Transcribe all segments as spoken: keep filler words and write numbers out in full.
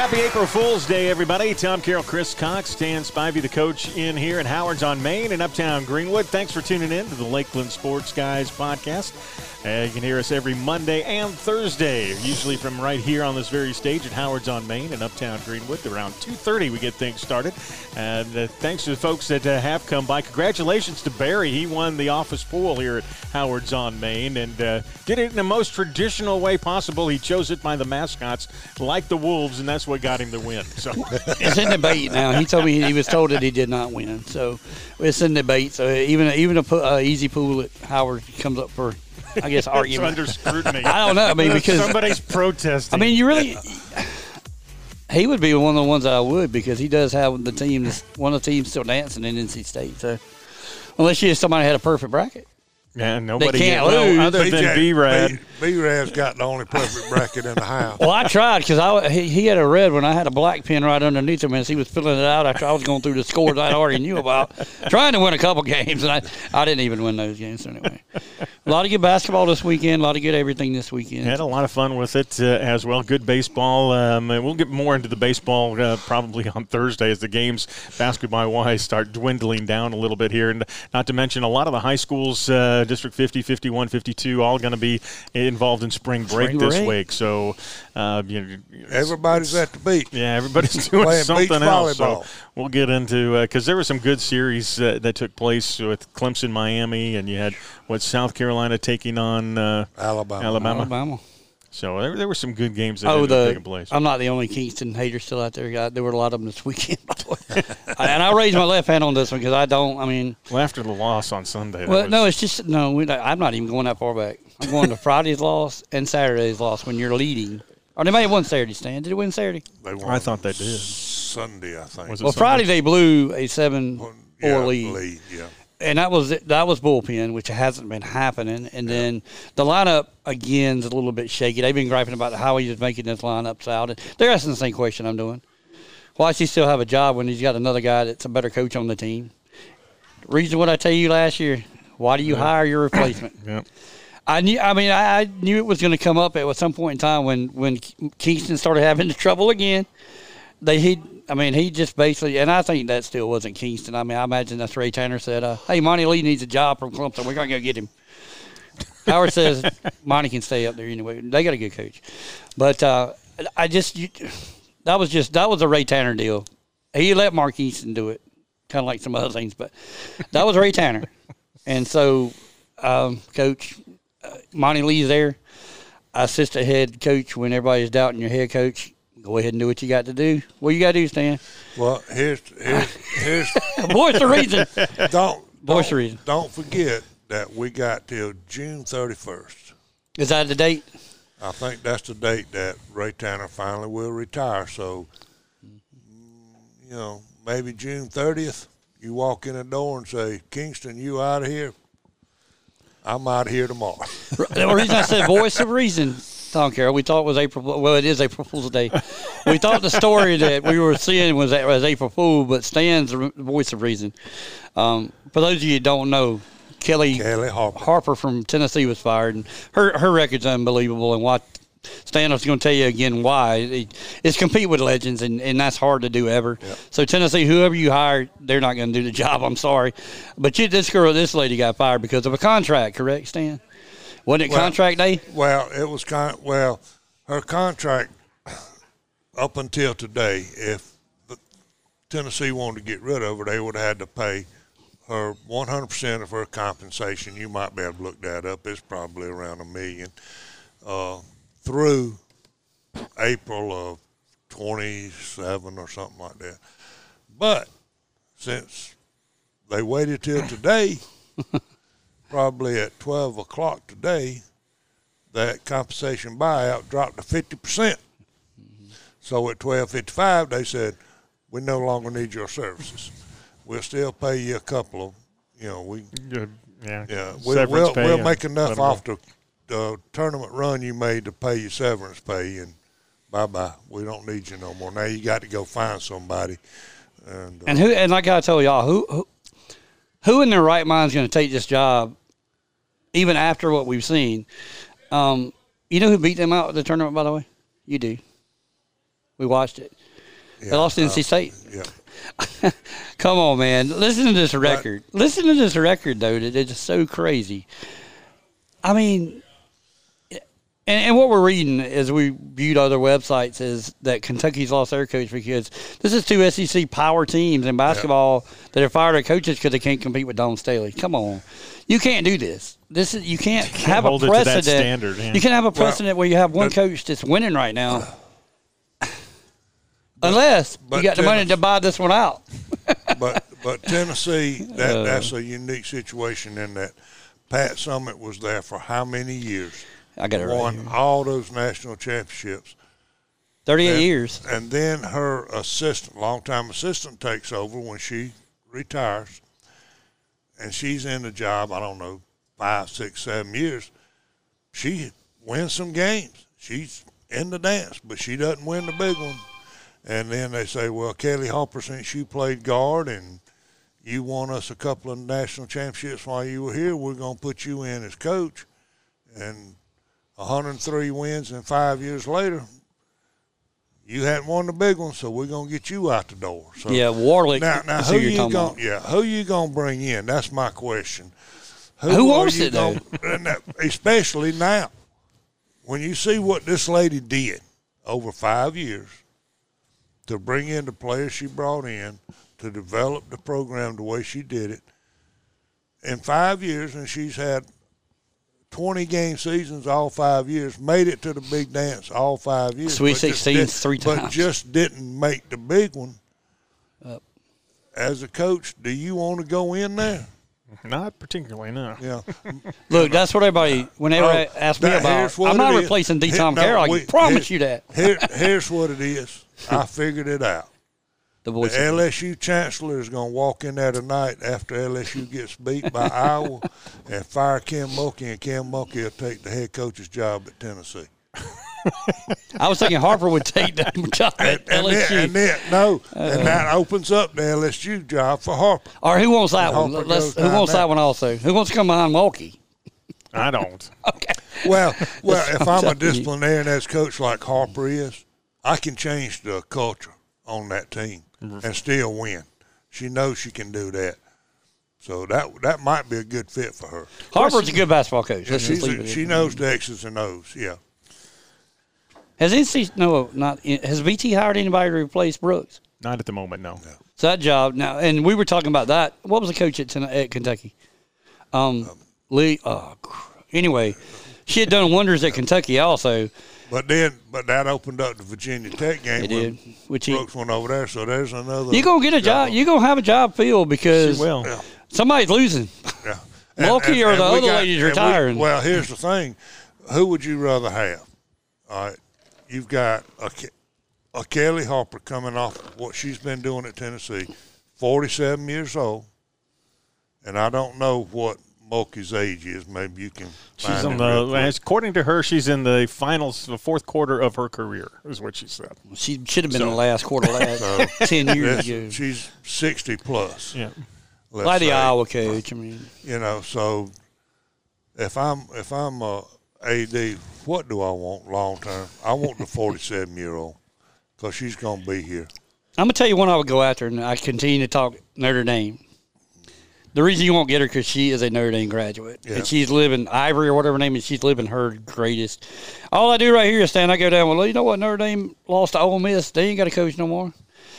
Happy April Fool's Day, everybody. Tom Carroll, Chris Cox, Dan Spivey, the coach, in here at Howard's on Main in Uptown Greenwood. Thanks for tuning in to the Lakeland Sports Guys podcast. Uh, you can hear us every Monday and Thursday, usually from right here on this very stage at Howard's on Main in Uptown Greenwood. Around two thirty we get things started. And uh, thanks to the folks that uh, have come by. Congratulations to Barry. He won the office pool here at Howard's on Main and uh, did it in the most traditional way possible. He chose it by the mascots, like the Wolves, and that's what got him the win. So it's in debate now. He told me he was told that he did not win. So it's in debate. So even even a uh, easy pool at Howard comes up for, I guess, argument. It's under scrutiny. I don't know. I mean, because somebody's protesting. I mean, you really. He would be one of the ones that I would, because he does have the team, one of the teams still dancing in N C State. So unless you somebody had a perfect bracket. Yeah, nobody they can't well, lose. other than B-Rad. B-Rad's got the only perfect bracket in the house. Well, I tried, because I he, he had a red one. I had a black pen right underneath him as he was filling it out after I was going through the scores I already knew about, trying to win a couple games, and I, I didn't even win those games anyway. A lot of good basketball this weekend, a lot of good everything this weekend. Had a lot of fun with it uh, as well. Good baseball. Um, and we'll get more into the baseball uh, probably on Thursday as the games, basketball-wise, start dwindling down a little bit here. And not to mention a lot of the high schools, uh, District fifty, fifty-one, fifty-two, all going to be involved in spring break spring this break. week. So uh, you know, everybody's at the beach. Yeah, everybody's doing Playing something beach else. volleyball. So we'll get into because uh, there were some good series uh, that took place with Clemson, Miami, and you had what South Carolina taking on uh, Alabama. Alabama. Alabama. So there, there were some good games that oh, ended up the, taking place. I'm not the only Kingston hater still out there. God, there were a lot of them this weekend, by the way. And I raised my left hand on this one because I don't, I mean. Well, after the loss on Sunday. Well, was, no, it's just, no, we, I'm not even going that far back. I'm going to Friday's loss and Saturday's loss when you're leading. Or they may have won Saturday, Stan. Did it win Saturday? They won I thought they did. Sunday, I think. Was it Well, Sunday? Friday they blew a seven four yeah, lead. lead. Yeah. And that was that was bullpen, which hasn't been happening. And yeah. then the lineup, again, is a little bit shaky. They've been griping about how he's making his lineups out. And they're asking the same question I'm doing. Why does he still have a job when he's got another guy that's a better coach on the team? Reason what I tell you last year, why do you yeah. hire your replacement? yeah. I knew. I mean, I, I knew it was going to come up at some point in time when, when Kingston started having trouble again. They he. I mean, he just basically, and I think that still wasn't Kingston. I mean, I imagine that's Ray Tanner said, uh, hey, Monty Lee needs a job from Clemson. We're going to go get him. Howard says Monty can stay up there anyway. They got a good coach. But uh, I just, you, that was just, that was a Ray Tanner deal. He let Mark Easton do it, kind of like some other things. But that was Ray Tanner. And so, um, Coach, uh, Monty Lee's there. Assistant head coach, when everybody's doubting your head coach, go ahead and do what you got to do. What you got to do, Stan? Well, here's here's here's voice the reason. Don't voice don't, the reason. Don't forget that we got till June thirty-first. Is that the date? I think that's the date that Ray Tanner finally will retire. So, you know, maybe June thirtieth, you walk in the door and say, "Kingston, you out of here? I'm out of here tomorrow." The reason I said voice of reason. Tom Carroll, we thought it was April. Well, it is April Fool's Day. We thought the story that we were seeing was, was April Fool, but Stan's the voice of reason. Um, for those of you who don't know, Kelly, Kelly Harper. Harper from Tennessee was fired, and her her record's unbelievable. And what Stan was going to tell you again why it's compete with legends, and, and that's hard to do ever. Yep. So Tennessee, whoever you hire, they're not going to do the job. I'm sorry, but you, this girl, this lady got fired because of a contract. Correct, Stan? Wasn't it well, contract day? Well, it was con- well, her contract up until today, if the Tennessee wanted to get rid of her, they would have had to pay her one hundred percent of her compensation. You might be able to look that up. It's probably around a million uh, through April of twenty-seven or something like that. But since they waited till today, probably at twelve o'clock today, that compensation buyout dropped to fifty percent. Mm-hmm. So at twelve fifty-five, they said, we no longer need your services. We'll still pay you a couple of, you know, we, yeah, yeah. yeah we'll, we'll, we'll make enough off go. the uh, tournament run you made to pay you severance pay, and bye-bye. We don't need you no more. Now you got to go find somebody. And, uh, and who? And like I told y'all, who, who, who in their right mind is going to take this job? Even after what we've seen, um, you know who beat them out at the tournament, by the way? You do. We watched it. Yeah, They lost to uh, N C State. Yeah. Come on, man. Listen to this record. But, Listen to this record, though. That it's just so crazy. I mean, and, and what we're reading as we viewed other websites is that Kentucky's lost their coach because this is two S E C power teams in basketball yeah. that have fired their coaches because they can't compete with Dawn Staley. Come on. You can't do this. This is you can't, you can't have hold a precedent. It to that standard, yeah. You can't have a precedent well, where you have one but, coach that's winning right now. Unless but you got the money to buy this one out. but but Tennessee, that uh, that's a unique situation in that Pat Summitt was there for how many years? I got it won right all those national championships. Thirty-eight and, years. And then her assistant, longtime assistant, takes over when she retires, and she's in the job. I don't know, five, six, seven years. She wins some games. She's in the dance, but she doesn't win the big one. And then they say, well, Kelly Harper, since you played guard and you won us a couple of national championships while you were here, we're going to put you in as coach. And one hundred three wins and five years later, you hadn't won the big one, so we're going to get you out the door. So yeah, Warlick. Now, now who you going? Yeah, who you going to bring in? That's my question. Who, who wants it, gonna, though? Especially now, when you see what this lady did over five years, to bring in the players she brought in, to develop the program the way she did it. In five years, and she's had twenty-game seasons all five years, made it to the big dance all five years. Sweet sixteens three times. But just didn't make the big one. Uh, As a coach, do you want to go in there? Not particularly, no. Yeah. Look, that's what everybody, whenever uh, ask me about, I'm not replacing D. Tom Carroll. I can promise you that. Here, here's what it is. I figured it out. The, voice the L S U chancellor is going to walk in there tonight after L S U gets beat by Iowa and fire Kim Mulkey, and Kim Mulkey will take the head coach's job at Tennessee. I was thinking Harper would take the job at and, and L S U. Then, and then, no, uh, and that opens up the L S U job for Harper. All right, who wants that one? Let's, who wants that. that one also? Who wants to come behind Mulkey? I don't. Okay. Well, well, if I'm a disciplinarian as coach like Harper is, I can change the culture on that team mm-hmm. and still win. She knows she can do that. So that that might be a good fit for her. Harper's a good basketball coach. Yeah, she's a, she knows the X's and O's, yeah. Has N C no not has V T hired anybody to replace Brooks? Not at the moment, no. no. So that job now, and we were talking about that. What was the coach at, at Kentucky? Um, um Lee. Oh, anyway, she had done wonders at Kentucky also. But then, but that opened up the Virginia Tech game. It did. Which Brooks he, went over there, so there's another. You're gonna get a job. You're gonna have a job filled because she will. Yeah. somebody's losing. Yeah. Mulkey or the other got, lady's retiring. We, well, here's the thing: who would you rather have? All right, you've got a, a Kelly Harper coming off what she's been doing at Tennessee, forty-seven years old, and I don't know what Mulkey's age is. Maybe you can. She's on the. According to her, she's in the finals, the fourth quarter of her career, is what she said. She should have been so, in the last quarter last so, ten years ago. She's sixty plus. Yeah, like the Iowa coach. I mean, you know, so if I'm if I'm a A D, what do I want long term? I want the forty-seven year old because she's going to be here. I'm gonna tell you one I would go after, and I continue to talk Notre Dame. The reason you won't get her because she is a Notre Dame graduate. Yeah. And she's living, Ivory or whatever her name is, she's living her greatest. All I do right here is stand, I go down, well, you know what, Notre Dame lost to Ole Miss. They ain't got a coach no more.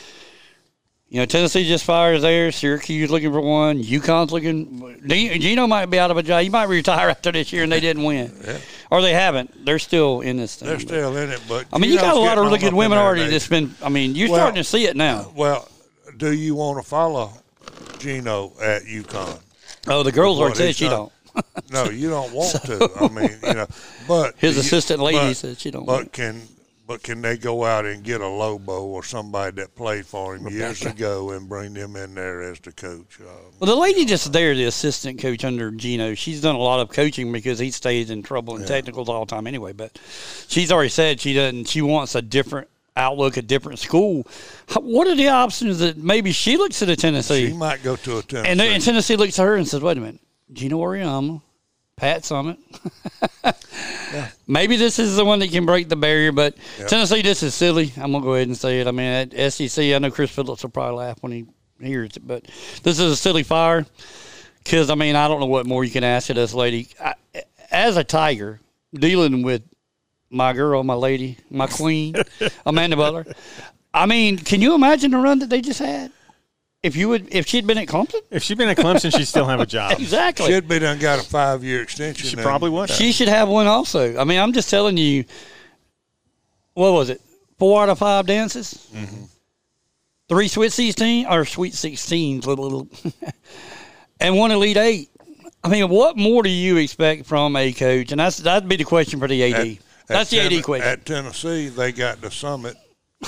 You know, Tennessee just fires there. Syracuse looking for one. UConn's looking. Gino might be out of a job. He might retire after this year and they didn't win. Yeah. Or they haven't. They're still in this thing. They're still in it. But I mean, you got a lot of really good women already that's been, I mean, you're well, starting to see it now. Well, do you want to follow Gino at UConn? Oh, the girls already said she don't. No, you don't want so, to. I mean, you know, but his you, assistant lady but, said she don't. But want. can but can they go out and get a Lobo or somebody that played for him years ago and bring them in there as the coach? Um, well, the lady just there, the assistant coach under Gino, she's done a lot of coaching because he stays in trouble in yeah. technicals all the time anyway. But she's already said she doesn't. She wants a different outlook, a different school. What are the options that maybe she looks at a Tennessee? She might go to a Tennessee. And, and Tennessee looks at her and says, wait a minute, Gino Auriemma, Pat Summitt. Yeah. Maybe this is the one that can break the barrier, but Yep. Tennessee, this is silly. I'm going to go ahead and say it. I mean, at S E C, I know Chris Phillips will probably laugh when he hears it, but this is a silly fire because, I mean, I don't know what more you can ask of this lady. I, as a Tiger, dealing with my girl, my lady, my queen, Amanda Butler, I mean, can you imagine the run that they just had? If you would, if she'd been at Clemson, If she'd been at Clemson, she'd still have a job. exactly. Should be done got a five year extension. She and- probably would have. She should have one also. I mean, I'm just telling you, what was it? Four out of five dances? Mm-hmm. Three Sweet sixteen or Sweet sixteens, little, little and one Elite Eight. I mean, what more do you expect from a coach? And that's that'd be the question for the A D. At, that's at the A D Ten- question. At Tennessee, they got the Summit,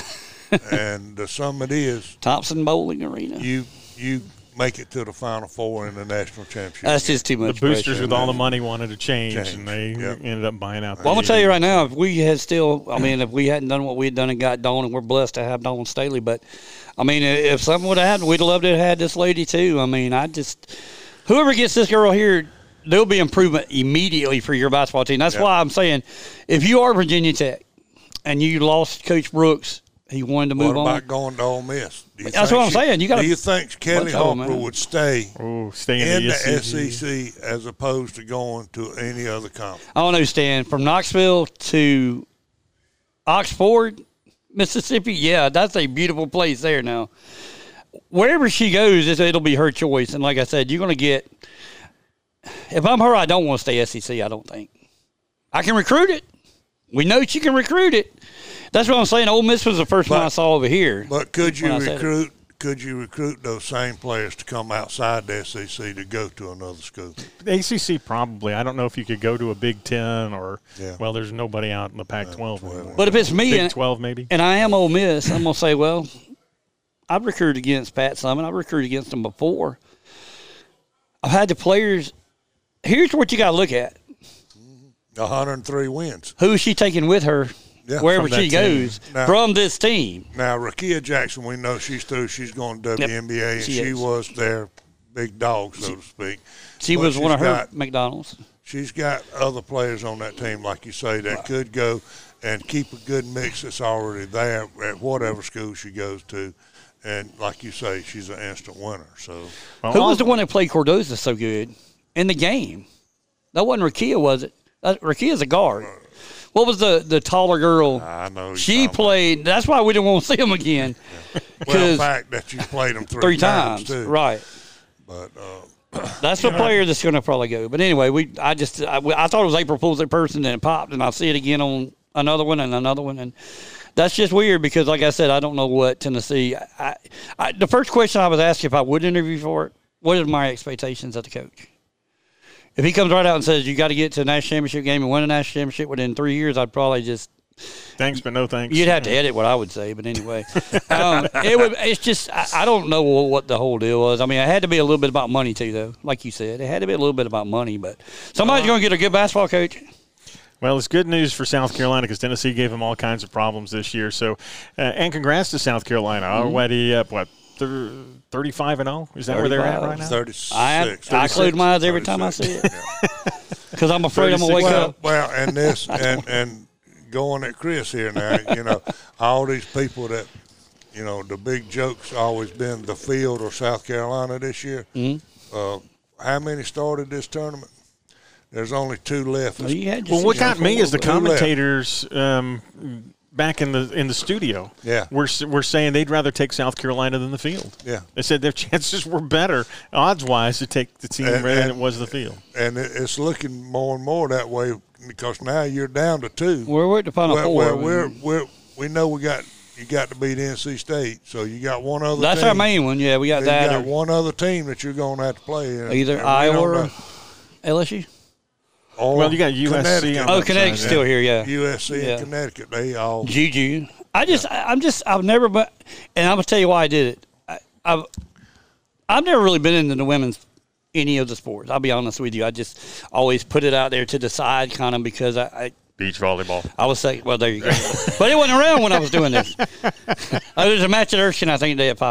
and the Summit is Thompson Bowling Arena. you you make it to the Final Four in the national championship. That's game. just too The much boosters pressure. with all the money wanted to change, Change, and they yep. ended up buying out. Well, I'm gonna tell you right now, if we had still, I mean, if we hadn't done what we had done and got Dawn, and we're blessed to have Dawn Staley, but I mean, if something would have happened, we'd have loved to have had this lady too. I mean, I just, whoever gets this girl here, there'll be improvement immediately for your basketball team. That's Yep. why I'm saying, if you are Virginia Tech and you lost Coach Brooks, he wanted to What move about on. going to Ole Miss? Do you That's think what I'm she- saying. You gotta- do you think Kelly Bunch of 'em, Harper man. would stay Ooh, stay in, in the, the S E C. S E C as opposed to going to any other conference? I don't know, Stan. From Knoxville to Oxford, Mississippi, yeah, that's a beautiful place there now. Wherever she goes, it's- it'll be her choice. And like I said, you're going to get – if I'm her, I don't want to stay S E C, I don't think. I can recruit it. We know she can recruit it. That's what I'm saying. Ole Miss was the first one But- I saw over here. But could you when I said it. recruit? Could you recruit those same players to come outside the S E C to go to another school? The A C C probably. I don't know if you could go to a Big Ten or Yeah. well, there's nobody out in the Pac twelve anymore. But if it's me Big and, twelve maybe. and I am Ole Miss, I'm going to say, well, I've recruited against Pat Summitt. I've recruited against him before. I've had the players. Here's what you got to look at. one hundred three wins. Who is she taking with her Yeah, wherever from that she team. goes Now- from this team? Now, Rakia Jackson, we know she's through. She's going to W N B A, and she she, is. was their big dog, so to speak. She But was one of she's her got- McDonald's. She's got other players on that team, like you say, that could go and keep a good mix that's already there at whatever school she goes to. And like you say, she's an instant winner. So Well, Who all- was the one that played Cordoza so good in the game? That wasn't Rakia, was it? That, Rakia's a guard. What was the, the taller girl? I know you're She talking played. That's why we didn't want to see him again. about- well, the Because fact that you played them three, three times, too. right? But uh, That's the player that's going to probably go. But anyway, we I just I, I thought it was April Fool's that person, and it popped, and I see it again on another one and another one, and that's just weird because, like I said, I don't know what Tennessee. I, I, the first question I was asked if I would interview for it, what are my expectations of the coach? If he comes right out and says you got to get to a national championship game and win a national championship within three years, I'd probably just thanks, but no thanks. you'd have to edit what I would say. But anyway, um, it would. It's just I, I don't know what the whole deal was. I mean, it had to be a little bit about money too, though. Like you said, it had to be a little bit about money. But somebody's going to get a good basketball coach. Well, it's good news for South Carolina because Tennessee gave them all kinds of problems this year. So, uh, and congrats to South Carolina. Mm-hmm. Already up, what, thir- thirty-five and oh? Is that where they're at right now? thirty-six. I I close my eyes every time I see it because I'm afraid I'm going to wake Well, up. well, and this and and going at Chris here now, you know, all these people that, you know, the big joke's always been the field or South Carolina this year. Mm-hmm. Uh, how many started this tournament? There's only two left. Well, you had your Well, what season got me before, is the but- commentators um, back in the in the studio. Yeah. We're, we're saying they'd rather take South Carolina than the field. Yeah. They said their chances were better, odds-wise, to take the team And- rather than and- it was the field. and it, it's looking more and more that way because now you're down to two. We're, we're at the final well, four. well, we're, we're, we know we got you got to beat N C State, so you got one other. That's team. our main one. Yeah, we got You that. got or one other team that you're going to have to play. And, either and we Iowa don't or know. L S U. Or Well, you got U S C Connecticut. on Oh, that Connecticut's side, still here. Yeah. U S C Yeah. and Connecticut. They all. Juju. I just, I, I'm just, I've never, but, and I'm gonna tell you why I did it. I, I've, I've never really been into the women's any of the sports. I'll be honest with you. I just always put it out there to the side, kind of because I, I, Beach volleyball. I was saying, well, there you go. But it wasn't around when I was doing this. Oh, there's a match at Erskine, I think, today at five.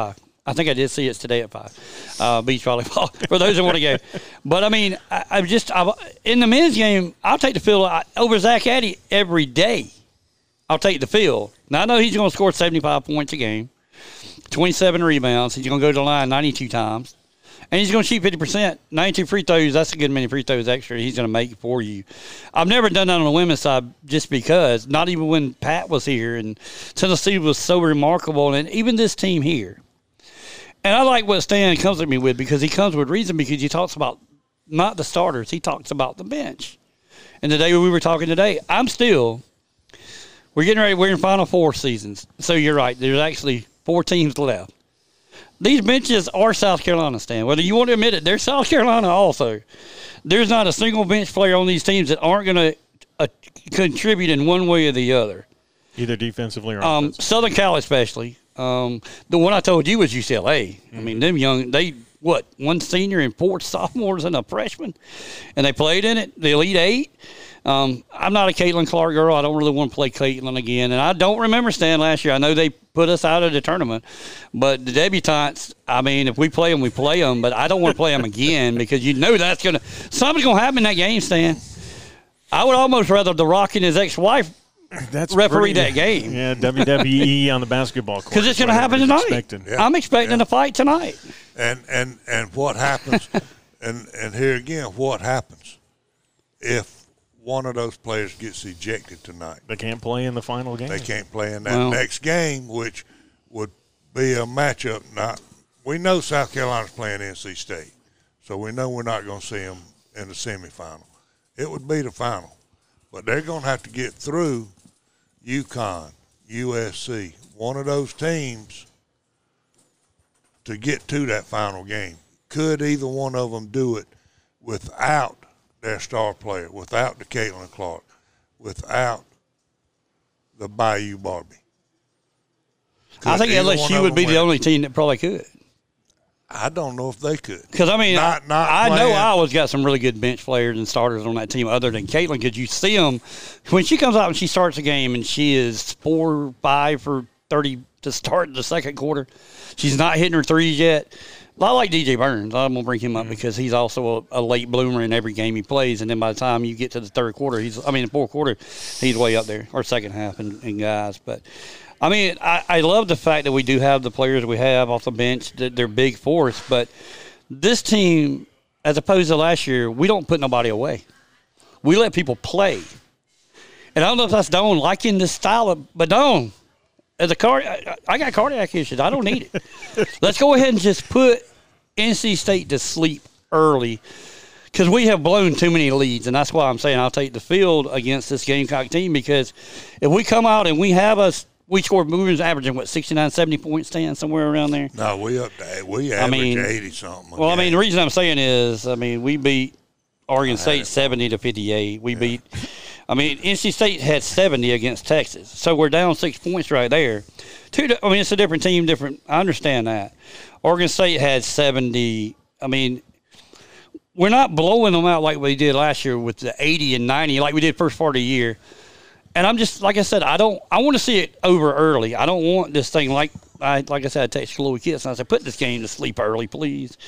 I think I did see it's today at five. Uh, beach volleyball for those that want to go. But I mean, I, I just I, in the men's game, I'll take the field over Zach Addy every day. I'll take the field. Now I know he's going to score seventy-five points a game, twenty-seven rebounds. He's going to go to the line ninety-two times. And he's going to shoot fifty percent. ninety-two free throws, that's a good many free throws extra he's going to make for you. I've never done that on the women's side just because, not even when Pat was here and Tennessee was so remarkable, and even this team here. And I like what Stan comes at me with because he comes with reason because he talks about not the starters. He talks about the bench. And the day we were talking today, I'm still – we're getting ready – we're in Final Four seasons. So you're right. There's actually four teams left. These benches are South Carolina, Stan. Whether you want to admit it, they're South Carolina also. There's not a single bench player on these teams that aren't going to uh, contribute in one way or the other. Either defensively or um, offensively. Southern Cal especially. Um, the one I told you was U C L A. Mm-hmm. I mean, them young, they, what, one senior and four sophomores and a freshman? And they played in it, the Elite Eight. Um, I'm not a Caitlin Clark girl. I don't really want to play Caitlin again. And I don't remember Stan last year. I know they put us out of the tournament. But the debutantes, I mean, if we play them, we play them. But I don't want to play them again because you know that's going to – something's going to happen in that game, Stan. I would almost rather The Rock and his ex-wife That's referee pretty, that game. Yeah, W W E on the basketball court. Because it's going to happen tonight. Expecting. Yeah. I'm expecting Yeah. a fight tonight. And and and what happens? and and here again, what happens if one of those players gets ejected tonight? They can't play in the final game. They can't play in that Well, next game, which would be a matchup. Not we know South Carolina's playing N C State, so we know we're not going to see them in the semifinal. It would be the final, but they're going to have to get through UConn, U S C, one of those teams to get to that final game. Could either one of them do it without their star player, without the Caitlin Clark, without the Bayou Barbie? Could I think either L S one U of would them be the win? only team that probably could. I don't know if they could. Because, I mean, Not- not I, I know playing. Iowa's got some really good bench players and starters on that team other than Caitlin because you see them. When she comes out and she starts a game and she is four, five for thirty to start the second quarter, she's not hitting her threes yet. A lot like D J Burns. I'm going to bring him up because he's also a, a late bloomer in every game he plays. And then by the time you get to the third quarter, he's I mean, the fourth quarter, he's way up there, or second half in, in guys. But, I mean, I, I love the fact that we do have the players we have off the bench, that they're big for us. But this team, as opposed to last year, we don't put nobody away. We let people play. And I don't know if that's Dawn liking this style, of, but Dawn, as a car, I, I got cardiac issues. I don't need it. Let's go ahead and just put N C State to sleep early because we have blown too many leads, and that's why I'm saying I'll take the field against this Gamecock team because if we come out and we have us, we scored movers averaging, what, sixty-nine, seventy points, stand somewhere around there? No, we up to we average mean, eighty-something. Well, I mean, the reason I'm saying is, I mean, we beat Oregon State seventy to fifty-eight. We yeah. beat – I mean, N C State had seventy against Texas. So we're down six points right there. Two, I mean, it's a different team, different – I understand that. Oregon State had seventy. I mean, we're not blowing them out like we did last year with the eighty and ninety like we did first part of the year. And I'm just, like I said, I don't – I want to see it over early. I don't want this thing like – I like I said, I texted Chloe Kitts and I said, put this game to sleep early, please.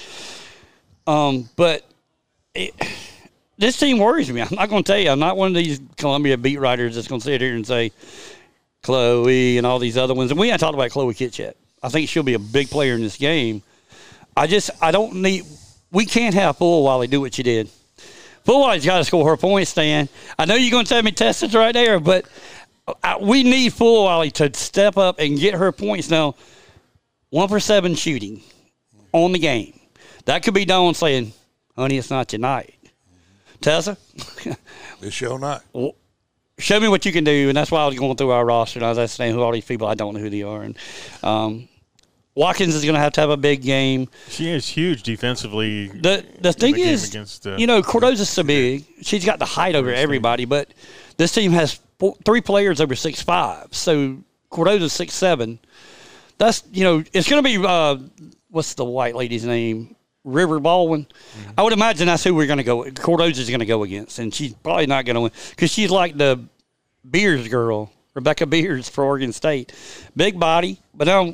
Um, But it, this team worries me. I'm not going to tell you. I'm not one of these Columbia beat writers that's going to sit here and say Chloe and all these other ones. And we haven't talked about Chloe Kitts yet. I think she'll be a big player in this game. I just – I don't need – we can't have Fulwiley do what she did. Fulwiley's got to score her points, Stan. I know you're going to tell me Tessa's right there, but I, we need Fulwiley to step up and get her points now. One for seven shooting on the game. That could be Dawn saying, honey, it's not your night. Tessa? It's your night. Well, show me what you can do, and that's why I was going through our roster, and I was asking who all these people, I don't know who they are. And um, Watkins is going to have to have a big game. She is huge defensively. The the thing the is, against, uh, you know, Cordoza's so big. She's got the height over everybody, but this team has four, three players over six five. So Cordoza's six seven. That's, you know, it's going to be, uh, what's the white lady's name? River Baldwin. Mm-hmm. I would imagine that's who we're going to go. Cordoza's going to go against, and she's probably not going to win because she's like the Beers girl, Rebecca Beers for Oregon State. Big body, but now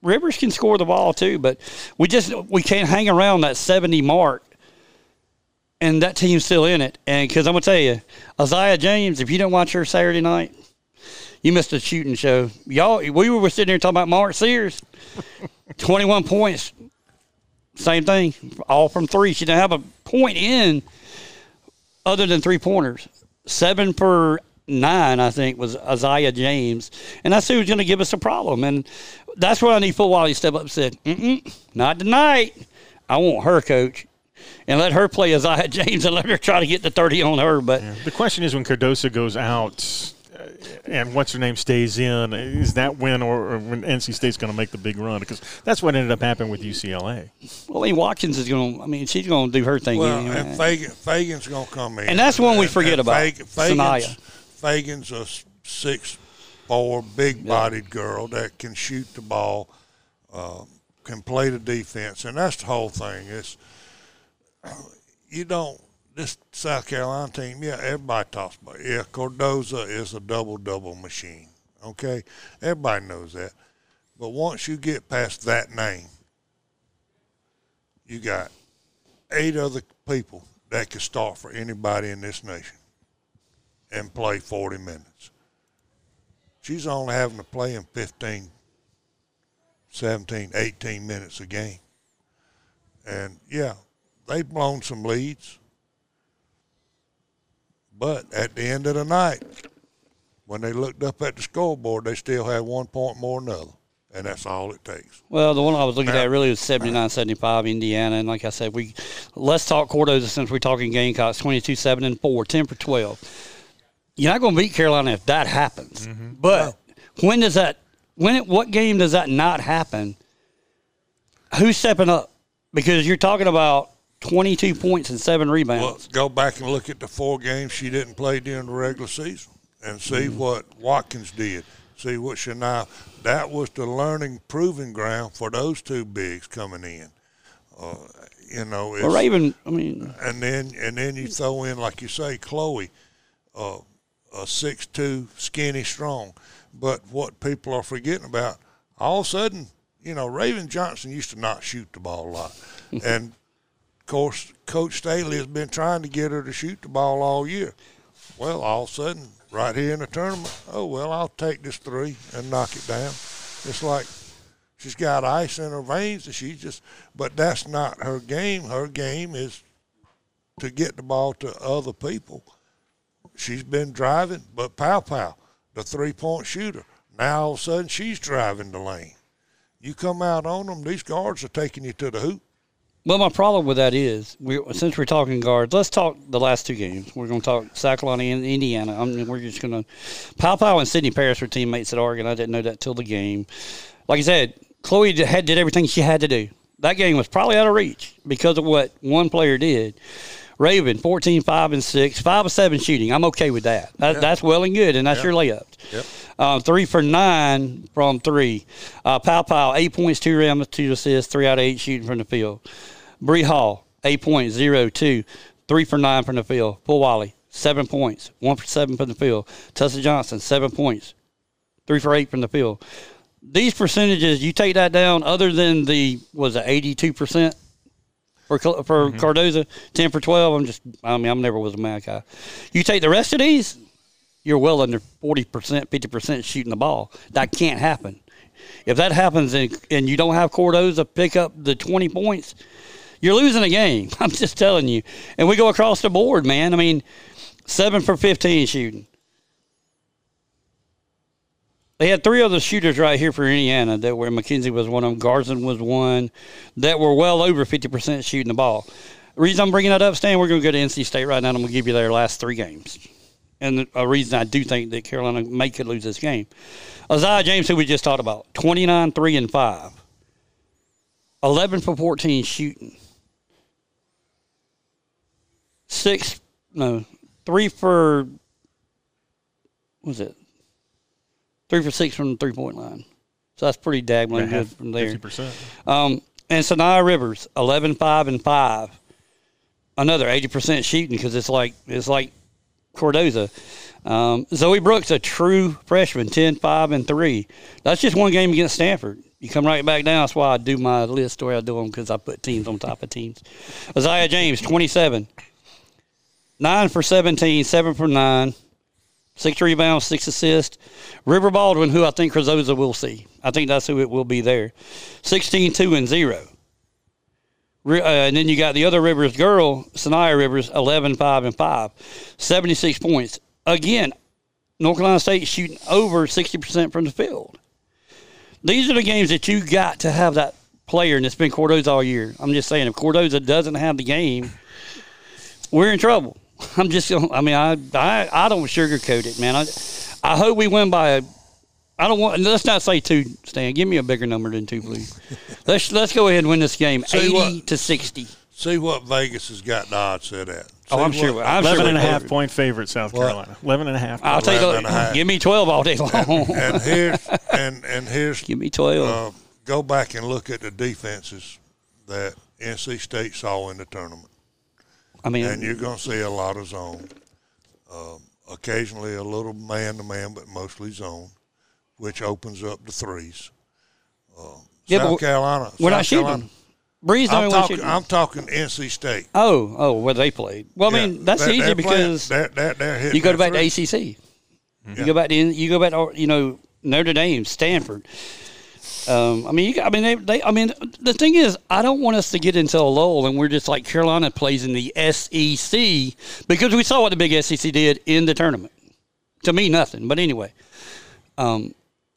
Rivers can score the ball too, but we just we can't hang around that seventy mark, and that team's still in it. And because I'm gonna tell you, Isaiah James, if you don't watch her Saturday night, you missed a shooting show. Y'all, we were sitting there talking about Mark Sears, twenty-one points, same thing, all from three. She didn't have a point in other than three pointers. Seven for nine, I think, was Isaiah James, and that's who's going to give us a problem. And that's what I need football to step up and said, mm-mm, not tonight. I want her, coach, and let her play Isaiah James and let her try to get the thirty on her. But yeah. The question is when Cardoso goes out and what's her name stays in, is that when or, or when N C State's going to make the big run? Because that's what ended up happening with U C L A. Well, I mean, Watkins is going to, I mean, she's going to do her thing. Well, anyway. and Fagan, Fagan's going to come in. And that's one we forget and, and about, Fagan, Fagan's, Sanaya. Fagan's a six four, big-bodied yeah. girl that can shoot the ball, uh, can play the defense, and that's the whole thing. It's, you don't, this South Carolina team, yeah, everybody talks about it. Yeah, Cardozo is a double-double machine, okay? Everybody knows that. But once you get past that name, you got eight other people that can start for anybody in this nation and play forty minutes. She's only having to play in fifteen, seventeen, eighteen minutes a game. And, yeah, they've blown some leads. But at the end of the night, when they looked up at the scoreboard, they still had one point more than the other. And that's all it takes. Well, the one I was looking now, at really was seventy-nine seventy-five Indiana. And like I said, we let's talk Cardozo since we're talking Gamecocks, twenty-two seven and four, ten for twelve. You're not going to beat Carolina if that happens. Mm-hmm. But no. when does that – when it, what game does that not happen? Who's stepping up? Because you're talking about twenty-two points and seven rebounds. Well, go back and look at the four games she didn't play during the regular season and see mm-hmm. what Watkins did. See what Shania – that was the learning proving ground for those two bigs coming in. Uh, you know, it's, well, Raven, I mean – And then and then you throw in, like you say, Chloe, uh, a six two, skinny, strong. But what people are forgetting about, all of a sudden, you know, Raven Johnson used to not shoot the ball a lot. And, of course, Coach Staley has been trying to get her to shoot the ball all year. Well, all of a sudden, right here in the tournament, oh, well, I'll take this three and knock it down. It's like she's got ice in her veins, and she just – but that's not her game. Her game is to get the ball to other people. She's been driving, but Pow Pow, the three-point shooter, now all of a sudden she's driving the lane. You come out on them, these guards are taking you to the hoop. Well, my problem with that is, we since we're talking guards, let's talk the last two games. We're going to talk South Carolina and Indiana. I mean, we're just going to – Pow Pow and Sydney Paris were teammates at Oregon. I didn't know that till the game. Like I said, Chloe had, did everything she had to do. That game was probably out of reach because of what one player did. Raven, fourteen, five, and six, five of seven shooting. I'm okay with that. that yeah. That's well and good, and that's yeah. your layups. Yep. Uh, three for nine from three. Uh, Pow Pow, eight points, two rebounds, two assists, three out of eight shooting from the field. Bree Hall, eight points, zero, two, three for nine from the field. Paul Wiley, seven points, one for seven from the field. Tessa Johnson, seven points, three for eight from the field. These percentages, you take that down, other than the, was it eighty-two percent? For for mm-hmm. Cardozo, ten for twelve. I'm just, I mean, I never was a mad guy. You take the rest of these, you're well under forty percent, fifty percent shooting the ball. That can't happen. If that happens and, and you don't have Cardozo pick up the twenty points, you're losing a game. I'm just telling you. And we go across the board, man. I mean, seven for fifteen shooting. They had three other shooters right here for Indiana that were, McKenzie was one of them, Garson was one, that were well over fifty percent shooting the ball. The reason I'm bringing that up, Stan, we're going to go to N C State right now, and I'm going to give you their last three games. And a reason I do think that Carolina may could lose this game. Isaiah James, who we just talked about, twenty-nine, three, and five. eleven for fourteen shooting. Six, no, three for, what was it? Three for six from the three-point line. So that's pretty daggone good from there. fifty percent. Um, and Sanaya Rivers, eleven, five, and five. Another eighty percent shooting because it's like it's like Cardozo. Um, Zoe Brooks, a true freshman, ten, five, and three. That's just one game against Stanford. You come right back down. That's why I do my list the way I do them, because I put teams on top of teams. Isaiah James, twenty-seven. nine for seventeen, seven for nine. Six rebounds, six assists. River Baldwin, who I think Carzoza will see. I think that's who it will be there. sixteen, two, and zero. Uh, and then you got the other Rivers girl, Sanaya Rivers, eleven, five, and five. seventy-six points. Again, North Carolina State shooting over sixty percent from the field. These are the games that you got to have that player, and it's been Cardoza all year. I'm just saying, if Cardoza doesn't have the game, we're in trouble. I'm just, I mean, I, I, I don't sugarcoat it, man. I, I hope we win by a, I don't want, let's not say two, Stan. Give me a bigger number than two, please. let's let's go ahead and win this game, see eighty what, to sixty. See what Vegas has got the odds set at. See oh, I'm what, sure. I'm eleven sure and a half point favorite, South what? Carolina. eleven and a half. I'll take a, give me twelve all day long. And, and here's, and, and here's, give me twelve. Uh, go back and look at the defenses that N C State saw in the tournament. I mean, and you're going to see a lot of zone. Um, occasionally a little man-to-man, but mostly zone, which opens up the threes. Uh, yeah, South Carolina. We're South not shooting. Carolina, Breeze I'm talking, I'm talking N C State. Oh, oh, where they played. Well, I mean, that's they're, easy they're because they're, they're, they're you go back three. to A C C. Mm-hmm. You go back to you go back to you know Notre Dame, Stanford. Um, I mean, you, I mean, they, they. I mean, the thing is, I don't want us to get into a lull and we're just like Carolina plays in the S E C, because we saw what the big S E C did in the tournament. To me, nothing. But anyway, um,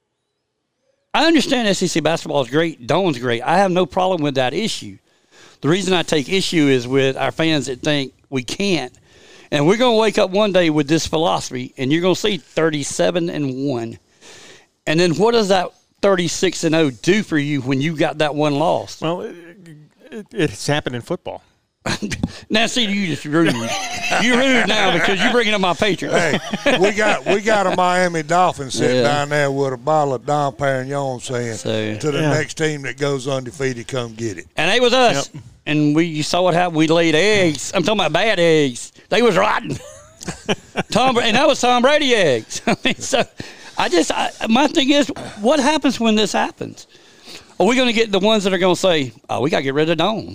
I understand S E C basketball is great. Dawn's great. I have no problem with that issue. The reason I take issue is with our fans that think we can't. And we're going to wake up one day with this philosophy, and you're going to see thirty-seven and one. And then what does that thirty-six and oh do for you when you got that one loss? Well, it, it, it's happened in football. Now, see, you just rude. You're rude now because you're bringing up my Patriots. Hey, we got we got a Miami Dolphins sitting yeah. down there with a bottle of Dom Perignon saying so, to the yeah. next team that goes undefeated, come get it. And they was us. Yep. And we you saw what happened. We laid eggs. I'm talking about bad eggs. They was rotten. Tom, and that was Tom Brady eggs. I mean, so I just I, my thing is, what happens when this happens? Are we going to get the ones that are going to say, "Oh, we got to get rid of Dawn"?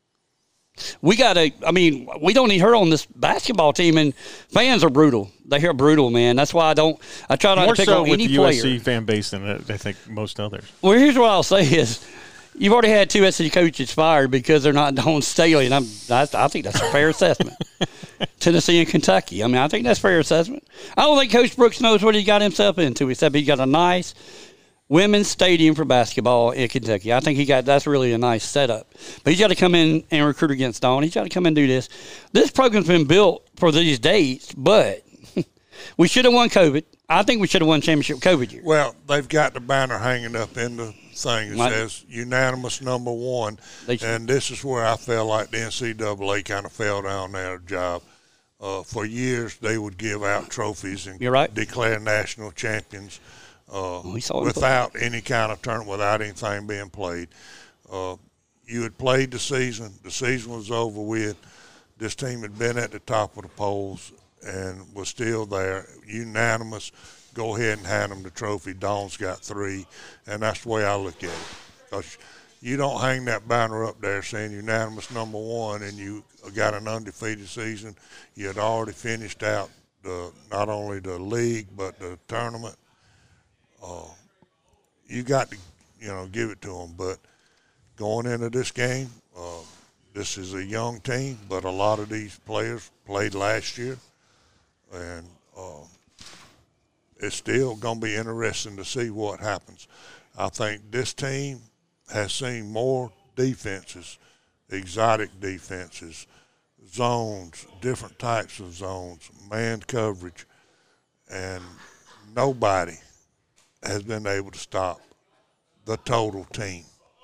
We got to, I mean, we don't need her on this basketball team, and fans are brutal. They hear brutal, man. That's why I don't, I try not More to pick so on with any the player. U S C fan base than I think most others. Well, here's what I'll say is, you've already had two S E C coaches fired because they're not Dawn Staley, and I'm, I, I think that's a fair assessment. Tennessee and Kentucky. I mean, I think that's a fair assessment. I don't think Coach Brooks knows what he got himself into, except he got a nice women's stadium for basketball in Kentucky. I think he got that's really a nice setup. But he's got to come in and recruit against Dawn. He's got to come and do this. This program's been built for these dates, but we should have won COVID. I think we should have won championship COVID year. Well, they've got the banner hanging up in the thing that My, says unanimous number one. And this is where I felt like the N C double A kind of fell down their job. Uh, for years, they would give out trophies and You're right. declare national champions. Uh, well, without any kind of tournament, without anything being played. Uh, you had played the season. The season was over with. This team had been at the top of the polls and was still there. Unanimous. Go ahead and hand them the trophy. Dawn's got three, and that's the way I look at it. Because you don't hang that banner up there saying unanimous number one and you got an undefeated season. You had already finished out the not only the league but the tournament. Uh, you got to, you know, give it to them. But going into this game, uh, this is a young team, but a lot of these players played last year. And uh, it's still going to be interesting to see what happens. I think this team has seen more defenses, exotic defenses, zones, different types of zones, man coverage, and nobody has been able to stop the total team.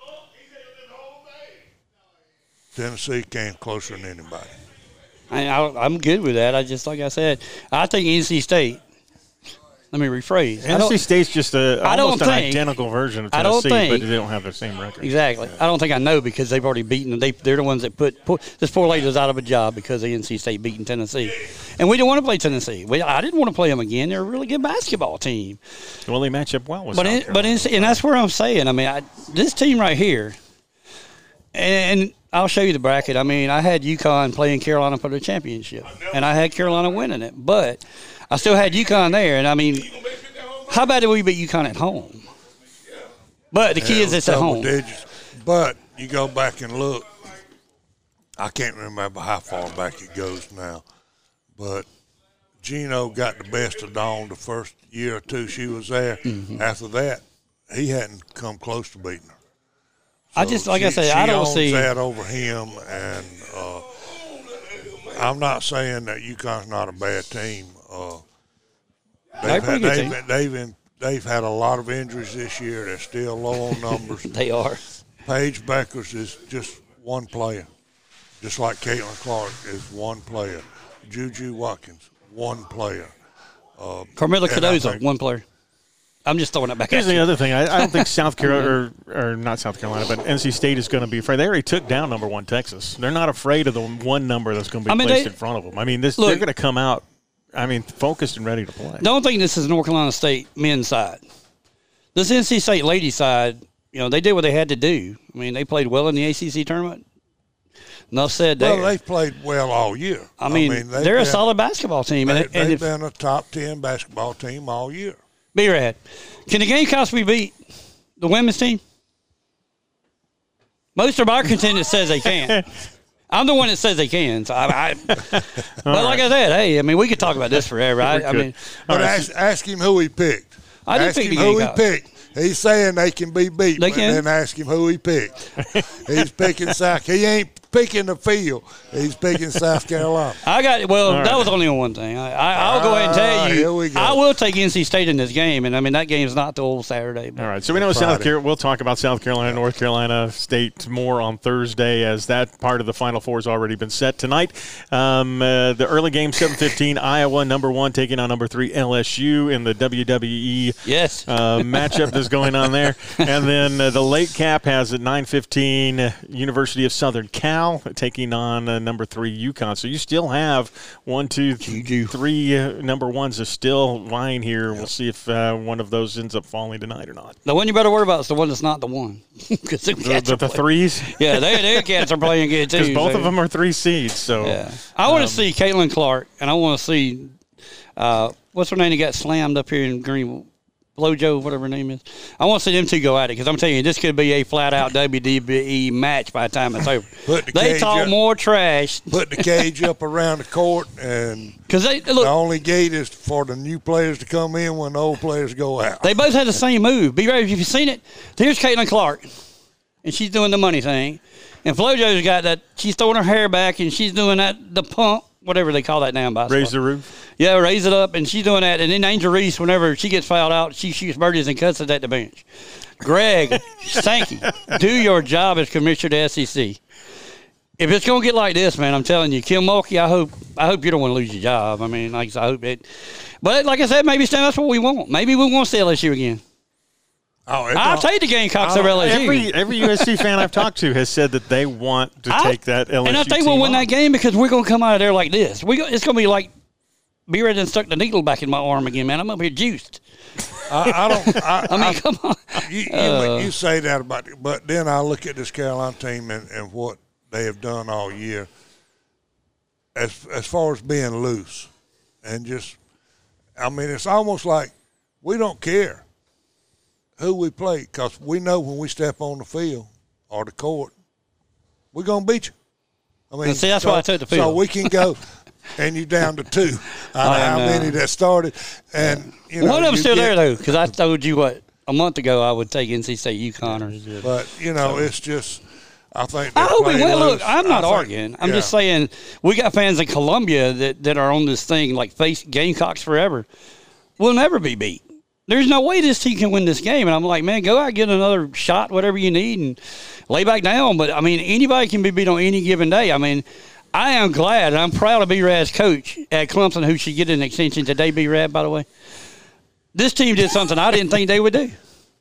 Tennessee came closer than anybody. I, I, I'm good with that. I just, like I said, I think N C State, Let me rephrase. N C State's just a I don't almost an think, identical version of I don't Tennessee, think, but they don't have the same record. Exactly. I don't think I know because they've already beaten them. They, they're the ones that put, put – this poor lady was out of a job because of N C State beating Tennessee. And we didn't want to play Tennessee. We, I didn't want to play them again. They're a really good basketball team. Well, they match up well with but South in, But in, and that's where I'm saying. I mean, I, this team right here, and I'll show you the bracket. I mean, I had UConn playing Carolina for the championship, and I had Carolina winning it. But I still had UConn there, and I mean – how bad did we beat UConn at home? But the key yeah, is it's at home. Digits. But you go back and look. I can't remember how far back it goes now. But Gino got the best of Dawn the first year or two she was there. Mm-hmm. After that, he hadn't come close to beating her. So I just, like she, I say, I don't owns see that over him. And uh, I'm not saying that UConn's not a bad team. Uh, They've, had, they've, they've, they've had a lot of injuries this year. They're still low on numbers. They are. Paige Beckers is just one player, just like Caitlin Clark is one player. Juju Watkins, one player. Uh, Carmela Cardozo, one player. I'm just throwing it back Here's at you. the other thing. I, I don't think South Carolina, or, or not South Carolina, but N C State is going to be afraid. They already took down number one Texas. They're not afraid of the one number that's going to be I mean, placed they, in front of them. I mean, this look, they're going to come out, I mean, focused and ready to play. Don't think this is North Carolina State men's side. This N C State ladies side, you know, they did what they had to do. I mean, they played well in the A C C tournament. Enough said there. Well, they've played well all year. I mean, I mean they're been, a solid basketball team. They, and, they've and if, been a top ten basketball team all year. B-Rad, can the Gamecocks be beat the women's team? Most of our contenders says they can. I'm the one that says they can. So I, I but right. like I said, hey, I mean, we could talk about this forever. I, I mean, but right. ask, ask him who he picked. I did ask pick him the who Gamecocks. he picked. He's saying they can be beat, they but can. then ask him who he picked. He's picking South. He ain't picking the field. He's picking South Carolina. I got well. All that right. was only one thing. I, I, I'll uh, go ahead and tell you. Here we go. I will take N C State in this game, and I mean that game's not till Saturday. All right, so we know Friday. South Carolina. We'll talk about South Carolina, North Carolina State more on Thursday, as that part of the Final Four has already been set tonight. Um, uh, the early game, seven fifteen, Iowa number one taking on number three L S U in the W W E yes uh, matchup that's going on there, and then uh, the late cap has at nine fifteen uh, University of Southern Cal taking on. on uh, number three UConn. So you still have one, two, th- three uh, number ones are still lying here. We'll see if uh, one of those ends up falling tonight or not. The one you better worry about is the one that's not the one. Because the, the, the threes? Yeah, they, their cats are playing good too. Because both so. of them are three seeds. So yeah. I want to um, see Caitlin Clark, and I want to see uh, what's her name that got slammed up here in Greenville? Flojo, whatever her name is. I want to see them two go at it because I'm telling you, this could be a flat-out W W E match by the time it's over. Put the they talk up, more trash. Put the cage up around the court, and Cause they, look, the only gate is for the new players to come in when the old players go out. They both had the same move. Be ready if you've seen it. Here's Caitlin Clark, and she's doing the money thing. And Flojo's got that. She's throwing her hair back, and she's doing that the pump. Whatever they call that now in basketball. Raise the roof? Yeah, raise it up, and she's doing that. And then Angel Reese, whenever she gets fouled out, she shoots birdies and cuts it at the bench. Greg Sankey, do your job as commissioner of the S E C. If it's going to get like this, man, I'm telling you, Kim Mulkey, I hope I hope you don't want to lose your job. I mean, like I hope it. But like I said, maybe that's what we want. Maybe we want to see L S U again. Oh, I'll take the Gamecocks over L S U. Every, every U S C fan I've talked to has said that they want to I, take that L S U And I think team we'll win on. that game because we're going to come out of there like this. We go, It's going to be like be ready to stuck the needle back in my arm again, man. I'm up here juiced. I, I don't. I, I mean, I, come on. You, you, Uh, you say that about it, but then I look at this Carolina team and, and what they have done all year as as far as being loose and just, I mean, it's almost like we don't care who we play because we know when we step on the field or the court, we're going to beat you. I mean, and see, that's so, why I took the field. So we can go and you down to two out of how many that started. And, you know, one of them's you still get, there, though, because I told you, what, a month ago I would take N C State UConn. Or, but, you know, it's just – I think I hope we play win. loose. Look, I'm not I think, arguing. I'm yeah. just saying we got fans in Columbia that, that are on this thing like face Gamecocks forever. We'll never be beat. There's no way this team can win this game. And I'm like, man, go out, get another shot, whatever you need, and lay back down. But, I mean, anybody can be beat on any given day. I mean, I am glad, and I'm proud of B-Rad's coach at Clemson, who should get an extension today, B-Rad, by the way. this team did something I didn't think they would do.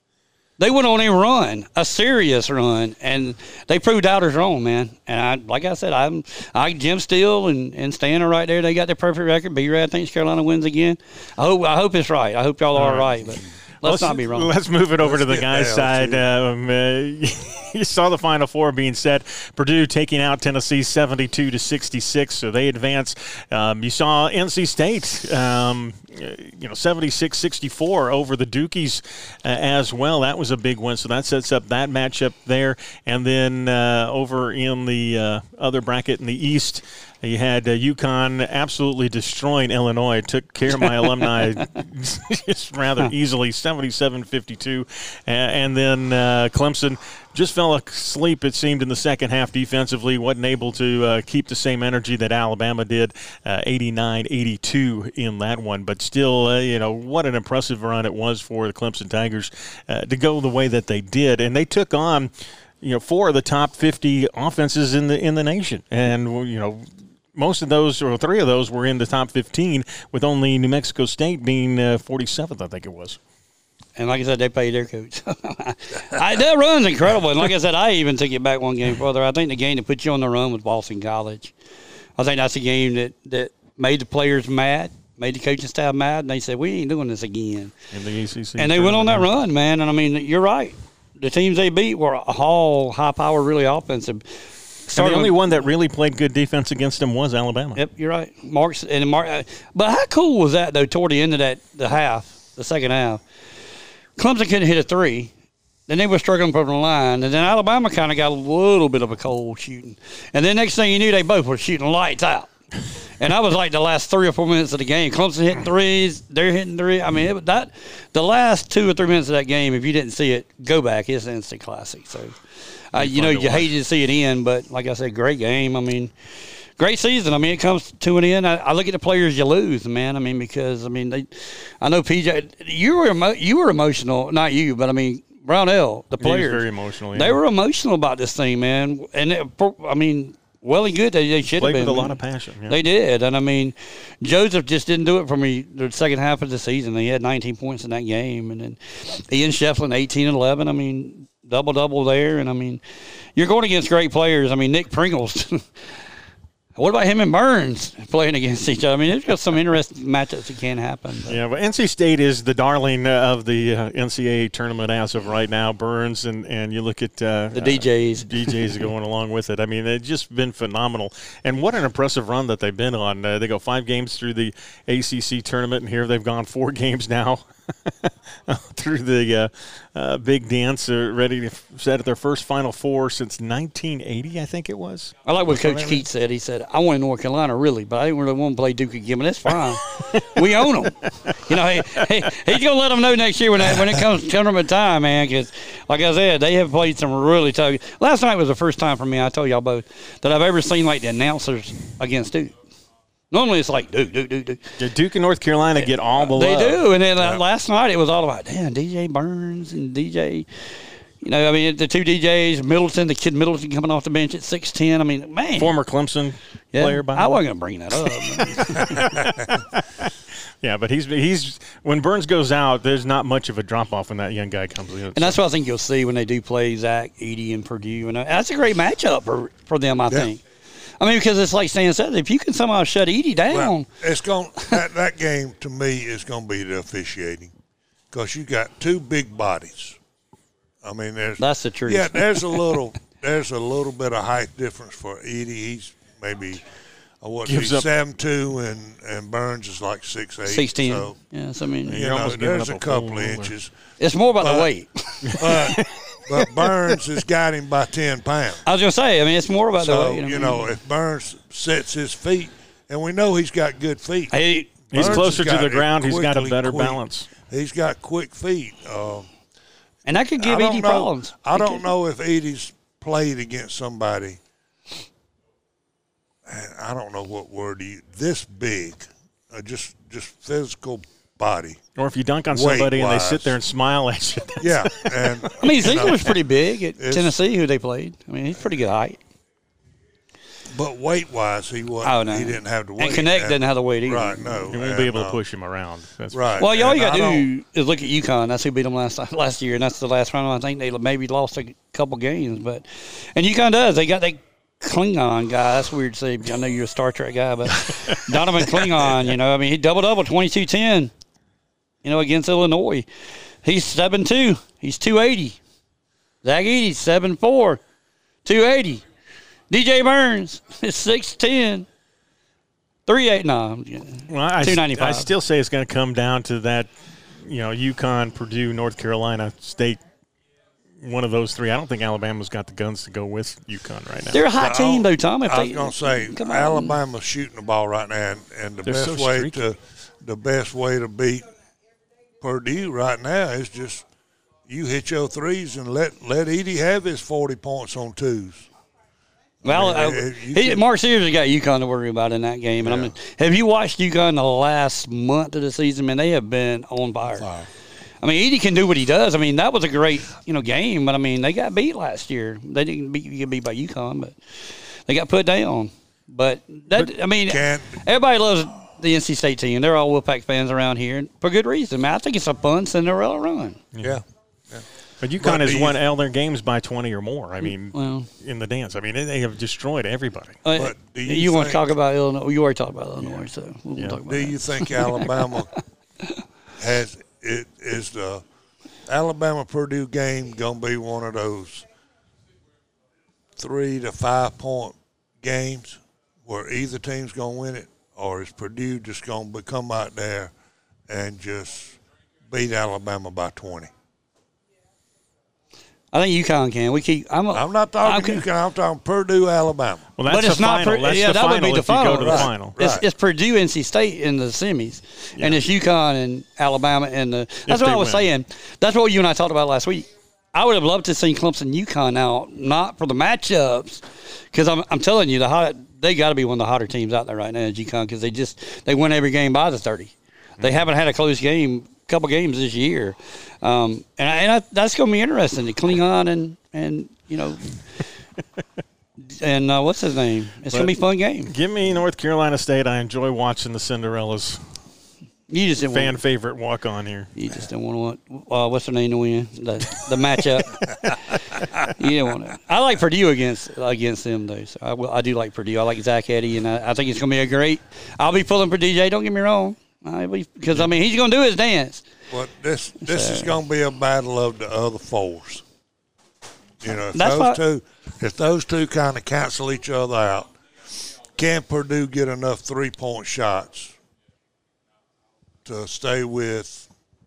They went on a run, a serious run, and they proved doubters wrong, man. And I, like I said, I'm, I Jim Steele and and Stan are right there. They got their perfect record. B-Rad thinks Carolina wins again. I hope I hope it's right. I hope y'all are right, but let's, let's not be wrong. Let's move it over let's to the guys' side. Um, uh, you saw the Final Four being set. Purdue taking out Tennessee seventy-two to sixty-six, so they advance. Um, you saw N C State, um, you know, seventy-six sixty-four over the Dukies uh, as well. That was a big win, so that sets up that matchup there. And then uh, over in the uh, other bracket in the East, you had uh, UConn absolutely destroying Illinois. Took care of my alumni just rather easily, seventy-seven fifty-two. Uh, and then uh, Clemson just fell asleep, it seemed, in the second half defensively. Wasn't able to uh, keep the same energy that Alabama did, uh, eighty-nine eighty-two in that one. But still, uh, you know, what an impressive run it was for the Clemson Tigers uh, to go the way that they did. And they took on, you know, four of the top fifty offenses in the in the nation. And, you know, most of those, or three of those, were in the top fifteen, with only New Mexico State being uh, forty-seventh, I think it was. And like I said, they paid their coach. I, that run's incredible. And like I said, I even took it back one game further. I think the game that put you on the run was Boston College. I think that's a game that, that made the players mad, made the coaching staff mad, and they said, we ain't doing this again. In the A C C. And they went on that run, man. And, I mean, you're right. The teams they beat were all high-power, really offensive. And the only one that really played good defense against them was Alabama. Yep, you're right. Mark's and Mark. But how cool was that, though, toward the end of that, the half, the second half? Clemson couldn't hit a three. Then they were struggling from the line. And then Alabama kind of got a little bit of a cold shooting. And then next thing you knew, they both were shooting lights out. And that was like the last three or four minutes of the game. Clemson hitting threes. They're hitting three. I mean, it, that the last two or three minutes of that game, if you didn't see it, go back. It's an instant classic. So, uh, you know, you hated to see it end. But like I said, great game. I mean, great season. I mean, it comes to an end. I, I look at the players you lose, man. I mean, because, I mean, they, I know P J, you were emo- you were emotional. Not you, but, I mean, Brownell, the players. He was very emotional, yeah. They were emotional about this thing, man. And, it, I mean, well and good. They, they should have been. Played with a lot of passion. Yeah. They did. And, I mean, Joseph just didn't do it for me the second half of the season. He had nineteen points in that game. And then Ian Shefflin, eighteen and eleven. I mean, double-double there. And, I mean, you're going against great players. I mean, Nick Pringles. What about him and Burns playing against each other? I mean, there's got some interesting matchups that can happen. But. Yeah, but N C State is the darling of the uh, N C double A tournament as of right now. Burns, and, and you look at uh, the D Js. Uh, D Js going along with it. I mean, they've just been phenomenal. And what an impressive run that they've been on. Uh, they go five games through the A C C tournament, and here they've gone four games now. through the uh, uh, big dance, uh, ready to set at their first Final Four since nineteen eighty, I think it was. I like what Coach Keats said. He said, I wanted North Carolina, really, but I didn't really want to play Duke again, but that's fine. We own them. You know, he, he, he's going to let them know next year when, that, when it comes tournament time, man, because, like I said, they have played some really tough. Last night was the first time for me, I told y'all both, that I've ever seen, like, the announcers against Duke. Normally it's like Duke, Duke, Duke, Duke. Yeah, Duke and North Carolina get all the they love. They do. And then uh, yeah. last night it was all about, damn, D J Burns and D J, you know, I mean, the two D Js, Middleton, the kid Middleton coming off the bench at six ten. I mean, man. Former Clemson yeah, player, by the I way. wasn't going to bring that up. Yeah, but he's he's when Burns goes out, there's not much of a drop-off when that young guy comes in. And that's what I think you'll see when they do play Zach, Edey, and Purdue. And that's a great matchup for, for them, I yeah. think. I mean, because it's like Stan said, if you can somehow shut Edey down. Well, it's going that, that game to me is going to be the officiating, because you got two big bodies. I mean, there's that's the truth. Yeah, there's a little there's a little bit of height difference for Edey. He's maybe uh, what he's seven two, and and Burns is like six eight. Six ten. So, yes, I mean, you know, there's a, a couple of inches. It's more about but, the weight. But, but Burns has got him by ten pounds. I was going to say, I mean, it's more about so, the weight. You know, you know, if Burns sets his feet, and we know he's got good feet. Hey, he's Burns closer to got the ground. Quickly, he's got a better quick. balance. He's got quick feet. Um, and that could give Edey problems. I don't know if Edey's played against somebody, and I don't know what word he, this big, uh, just just physical body. Or if you dunk on somebody and they wise. sit there and smile at you. Yeah. And, I mean, Ziegler was pretty big at Tennessee, who they played. I mean, he's pretty good height. But weight wise, he wasn't. Oh, no. He didn't have the weight. And Connect didn't have the weight either. Right, no. You won't and, be able to uh, push him around. That's right. Well, all you got to And do is look at UConn. That's who beat them last last year, and that's the last round. I think they maybe lost a couple games, but and UConn does. They got that Klingon guy. That's weird to say. I know you're a Star Trek guy, but Donovan Klingon. You know, I mean, he double double twenty-two ten. You know, against Illinois, he's seven two. He's two eighty. Zach Edey seven four, two eighty. D J Burns is six ten. three eight no, well, I, two ninety-five. I still say it's going to come down to that, you know, UConn, Purdue, North Carolina, State, one of those three. I don't think Alabama's got the guns to go with UConn right now. They're a high Well, team, though, Tom. If I was they, going to say come on. Alabama's shooting the ball right now, and, and the They're best so way streaky. to the best way to beat Purdue right now is just you hit your threes and let let Edey have his forty points on twos. Well, I uh, mean, you he, can- Mark Sears has got UConn to worry about in that game. And I Yeah. mean, have you watched UConn the last month of the season? Man, they have been on fire. Fire. I mean, Edey can do what he does. I mean, that was a great, you know, game. But I mean, they got beat last year. They didn't beat, get beat by UConn, but they got put down. But that, I mean, Can't- everybody loves the N C State team. They're all Wolfpack fans around here and for good reason. Man, I think it's a fun Cinderella run. Yeah. But UConn But has do you- won all their games by twenty or more. I mean, Well, in the dance. I mean, they have destroyed everybody. uh, But do you, you want to think- talk about Illinois? You already talked about Illinois, so we'll Yeah. talk about Do that. you think Alabama has it is the Alabama Purdue game gonna be one of those three to five point games where either team's gonna win it, or is Purdue just gonna be- come out there and just beat Alabama by twenty? I think UConn can. We keep. I'm. A, I'm not talking I'm- UConn. I'm talking Purdue, Alabama. Well, that's but it's the not. final. Pur- That's yeah, the that final would be the if final. you go to the Right. final. It's, Right. it's Purdue, N C State in the semis, and it's UConn and Alabama in the. That's what they I was win. saying. That's what you and I talked about last week. I would have loved to see Clemson UConn now, not for the matchups, because I'm I'm telling you the hot they got to be one of the hotter teams out there right now, UConn, because they just they win every game by the thirty. They haven't had a close game, couple games this year, um, and I, and I, that's going to be interesting. The Klingon and and you know. And uh, what's his name? It's going to be a fun game. Give me North Carolina State. I enjoy watching the Cinderellas. You just didn't Fan want, favorite walk on here. you just didn't want to want uh, what's her name to win the the matchup. You didn't want to. I like Purdue against against them though. So I will, I do like Purdue. I like Zach Edey, and I, I think it's going to be a great. I'll be pulling for D J. Don't get me wrong. I be, because I mean he's going to do his dance. But this this So- is going to be a battle of the other fours. You know, if That's those why- two, if those two kind of cancel each other out, can Purdue get enough three point shots to stay with,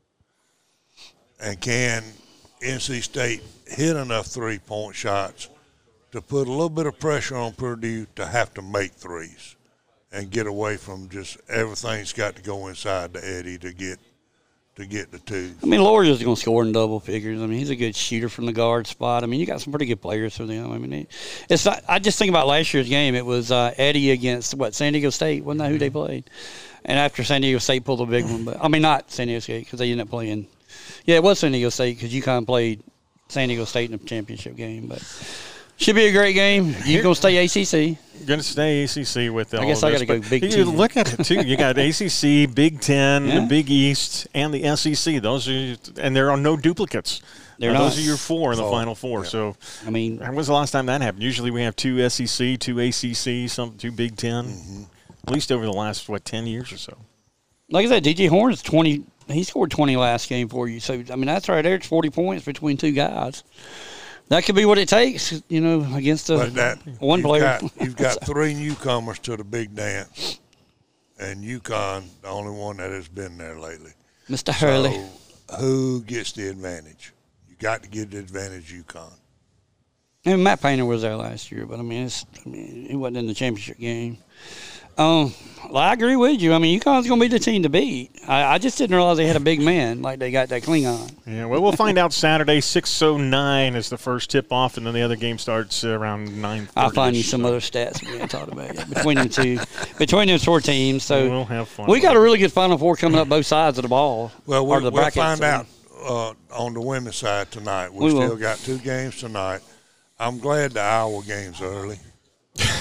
and can N C State hit enough three point shots to put a little bit of pressure on Purdue to have to make threes and get away from just everything's got to go inside to Eddie to get to get the two. I mean, Laurier's going to score in double figures. I mean, he's a good shooter from the guard spot. I mean, you got some pretty good players for them. I mean, it, it's not, I just think about last year's game. It was uh, Eddie against, what, San Diego State? Wasn't that who they played? And after San Diego State pulled a big one. But I mean, not San Diego State because they ended up playing. Yeah, it was San Diego State because UConn played San Diego State in the championship game. But should be a great game. You going to stay A C C? Going to stay A C C with all I guess of I this, gotta go but Big you Ten. look at it too. You got A C C, Big Ten, Yeah. the Big East, and the S E C. Those are, and there are no duplicates. They're Uh, not. Those are your four in the Four. Final Four. Yeah. So, I mean, when was the last time that happened? Usually we have two S E C, two A C C, some two Big Ten. Mm-hmm. At least over the last what ten years or so. like I said, D J Horn's twenty. He scored twenty last game for you. So, I mean, that's right there. It's forty points between two guys. That could be what it takes, you know, against a But that one you've player. Got, you've got three newcomers to the big dance, and UConn, the only one that has been there lately. Mister Hurley. So who gets the advantage? You got to give the advantage UConn. And Matt Painter was there last year, but I mean, it's, I mean, he wasn't in the championship game. Um, well, I agree with you. I mean, UConn's going to be the team to beat. I, I just didn't realize they had a big man like they got that Klingon. Yeah, well, we'll find out Saturday. six oh nine is the first tip-off, and then the other game starts uh, around nine thirty. I'll find you some other stats we haven't talked about yet between them two, between those four teams. So We'll have fun. we got a really good Final Four coming up both sides of the ball. Well, or we'll, the we'll bracket, find so- out uh, on the women's side tonight. We, We will. still got two games tonight. I'm glad the Iowa game's early.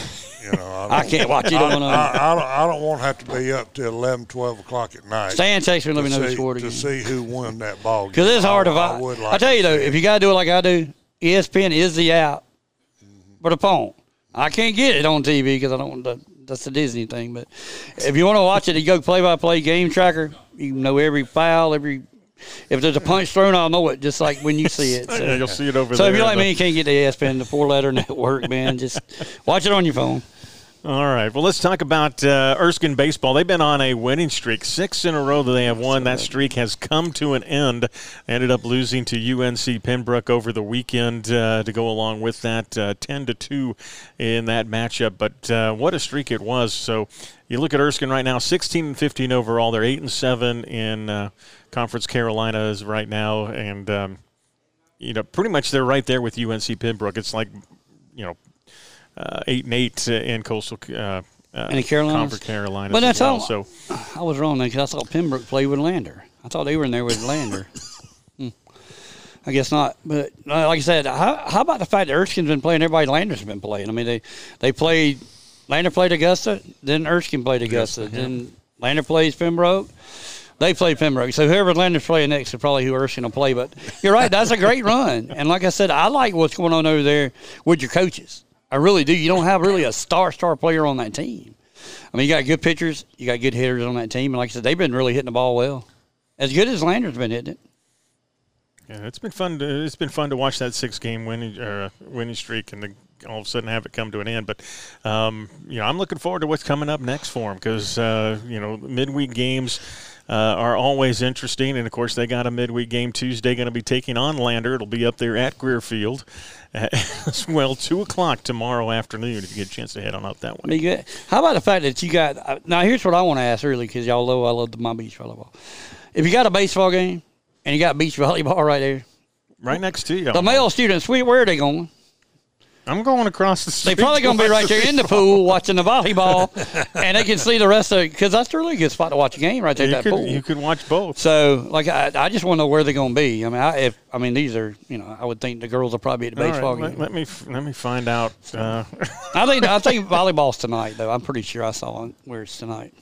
You know, I, I can't watch either I, one of them. I, I, don't, I don't want to have to be up till eleven, twelve o'clock at night. Stan text me and let me know who scored to again. see who won that ball game. Because it's hard I, to I, find. would I, like tell you to though, see if it. you got to do it like I do, E S P N is the app for the phone. I can't get it on T V because I don't want to. That's the Disney thing. But if you want to watch it, you go play-by-play game tracker. You know every foul, every. If there's a punch thrown, I'll know it just like when you see it. So, Yeah, you'll see it over so there. if you're like but- me, you can't get the E S P N, the four-letter network, man. Just watch it on your phone. All right. Well, let's talk about uh, Erskine baseball. They've been on a winning streak, six in a row that they have won. That streak has come to an end. They ended up losing to U N C Pembroke over the weekend uh, to go along with that, uh, ten to two in that matchup. But uh, what a streak it was! So you look at Erskine right now, sixteen and fifteen overall. They're eight and seven in uh, Conference Carolinas right now, and um, you know, pretty much they're right there with U N C Pembroke. It's like, you know. Uh, eight and eight uh, in Coastal uh, uh, And the Carolinas? Conference Carolinas. But that's as well. all. So I was wrong there because I thought Pembroke played with Lander. I thought they were in there with Lander. hmm. I guess not. But uh, like I said, how, how about the fact that Erskine's been playing? Everybody Lander's been playing. I mean, they they played. Lander played Augusta, then Erskine played Augusta, Yes, then Lander plays Pembroke. They played Pembroke. So whoever Lander's playing next is probably who Erskine will play. But you're right, that's a great run. And like I said, I like what's going on over there with your coaches. I really do. You don't have really a star, star player on that team. I mean, you got good pitchers. You got good hitters on that team. And like I said, they've been really hitting the ball well. As good as Lander's been hitting it. yeah, it's been fun. To, it's been fun to watch that six-game winning uh, winning streak and the, all of a sudden have it come to an end. But um, you know, I'm looking forward to what's coming up next for them because uh, you know midweek games. Uh, are always interesting, and of course they got a midweek game Tuesday going to be taking on Lander. It'll be up there at Greer Field as well, two o'clock tomorrow afternoon if you get a chance to head on up that way. Be good. How about the fact that you got uh, – now here's what I want to ask really because y'all know I love the, my beach volleyball. If you got a baseball game and you got beach volleyball right there, Right next to you. the male students, where are they going? I'm going across the They street. probably going to be right there in the pool watching the volleyball, and they can see the rest of it because that's a really good spot to watch a game right there You at that could, pool. you could watch both. So, like, I, I just want to know where they're going to be. I mean, I, if I mean these are, you know, I would think the girls will probably be at the All baseball right, game. let, let me f- let me find out. Uh, I think I think volleyball's tonight though. I'm pretty sure I saw it where it's tonight.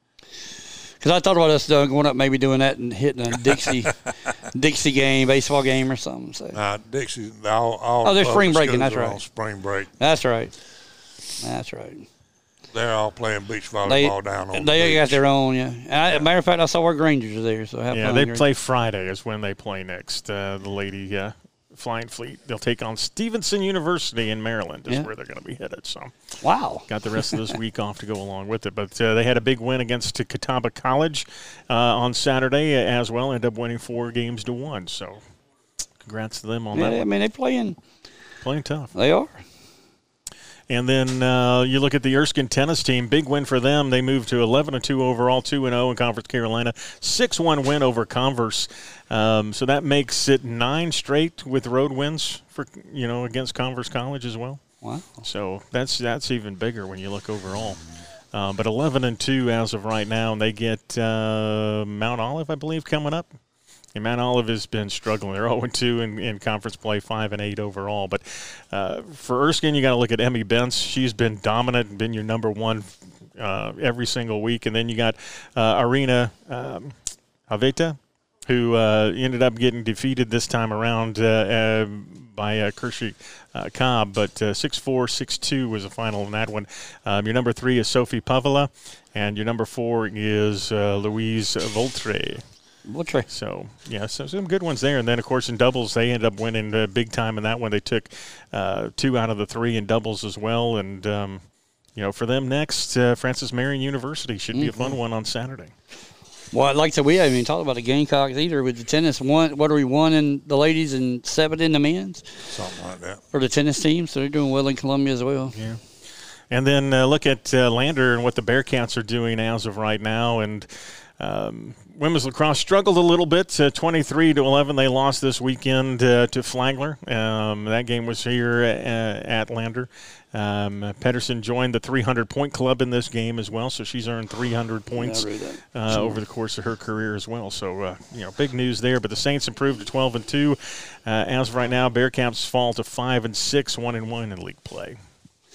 Because I thought about us uh, going up, maybe doing that and hitting a Dixie, Dixie game, baseball game or something. So Uh, Dixie, all, all Oh, they're spring public breaking, schools that's are right. on spring break. that's right. That's right. They're all playing beach They volleyball down on they the got beach. their own. Yeah. And I, as a matter of fact, I saw our Grangers are there. So have yeah, fun. they Granger. play Friday is when they play next. Uh, the Lady uh, Flying Fleet. They'll take on Stevenson University in Maryland is Yeah. where they're going to be headed. So Wow. got the rest of this week off to go along with it. But uh, they had a big win against Catawba College uh, on Saturday as well. Ended up winning four games to one. So congrats to them on Yeah, that I one. mean, they playing. Playing tough. They are. And then uh, you look at the Erskine tennis team, big win for them. They moved to eleven and two overall, two and oh in Conference Carolina, six one win over Converse. Um, so that makes it nine straight with road wins for you know against Converse College as well. Wow. So that's that's even bigger when you look overall. Uh, but eleven and two as of right now, and they get uh, Mount Olive, I believe, coming up. And Mount Olive has been struggling. They're oh and two in, in conference play, five and eight overall. But uh, for Erskine, you got to look at Emmy Bentz. She's been dominant, been your number one uh, every single week. And then you got uh, Arena um, Aveta, who uh, ended up getting defeated this time around uh, uh, by uh, Kershey uh, Cobb. But uh, six four, six two was the final in that one. Um, your number three is Sophie Pavela, and your number four is uh, Louise Voltre. What's right? So, yeah, so some good ones there. And then, of course, in doubles, they ended up winning uh, big time in that one. They took uh, two out of the three in doubles as well. And, um, you know, for them next, uh, Francis Marion University should be Mm-hmm. a fun one on Saturday. Well, like I said, we haven't even talked about the Gamecocks either with the tennis. One, what are we, one in the ladies and seven in the men's Something like that. for the tennis team? So they're doing well in Columbia as well. Yeah. And then uh, look at uh, Lander and what the Bearcats are doing as of right now. And um, women's lacrosse struggled a little bit. Uh, twenty-three to eleven, they lost this weekend uh, to Flagler. Um, that game was here uh, at Lander. Um, Pedersen joined the three hundred point club in this game as well, so she's earned three hundred points Yeah, I read uh, over the course of her career as well. So, uh, you know, big news there. But the Saints improved to twelve and two. Uh, as of right now, Bearcats fall to five and six, one and one in league play.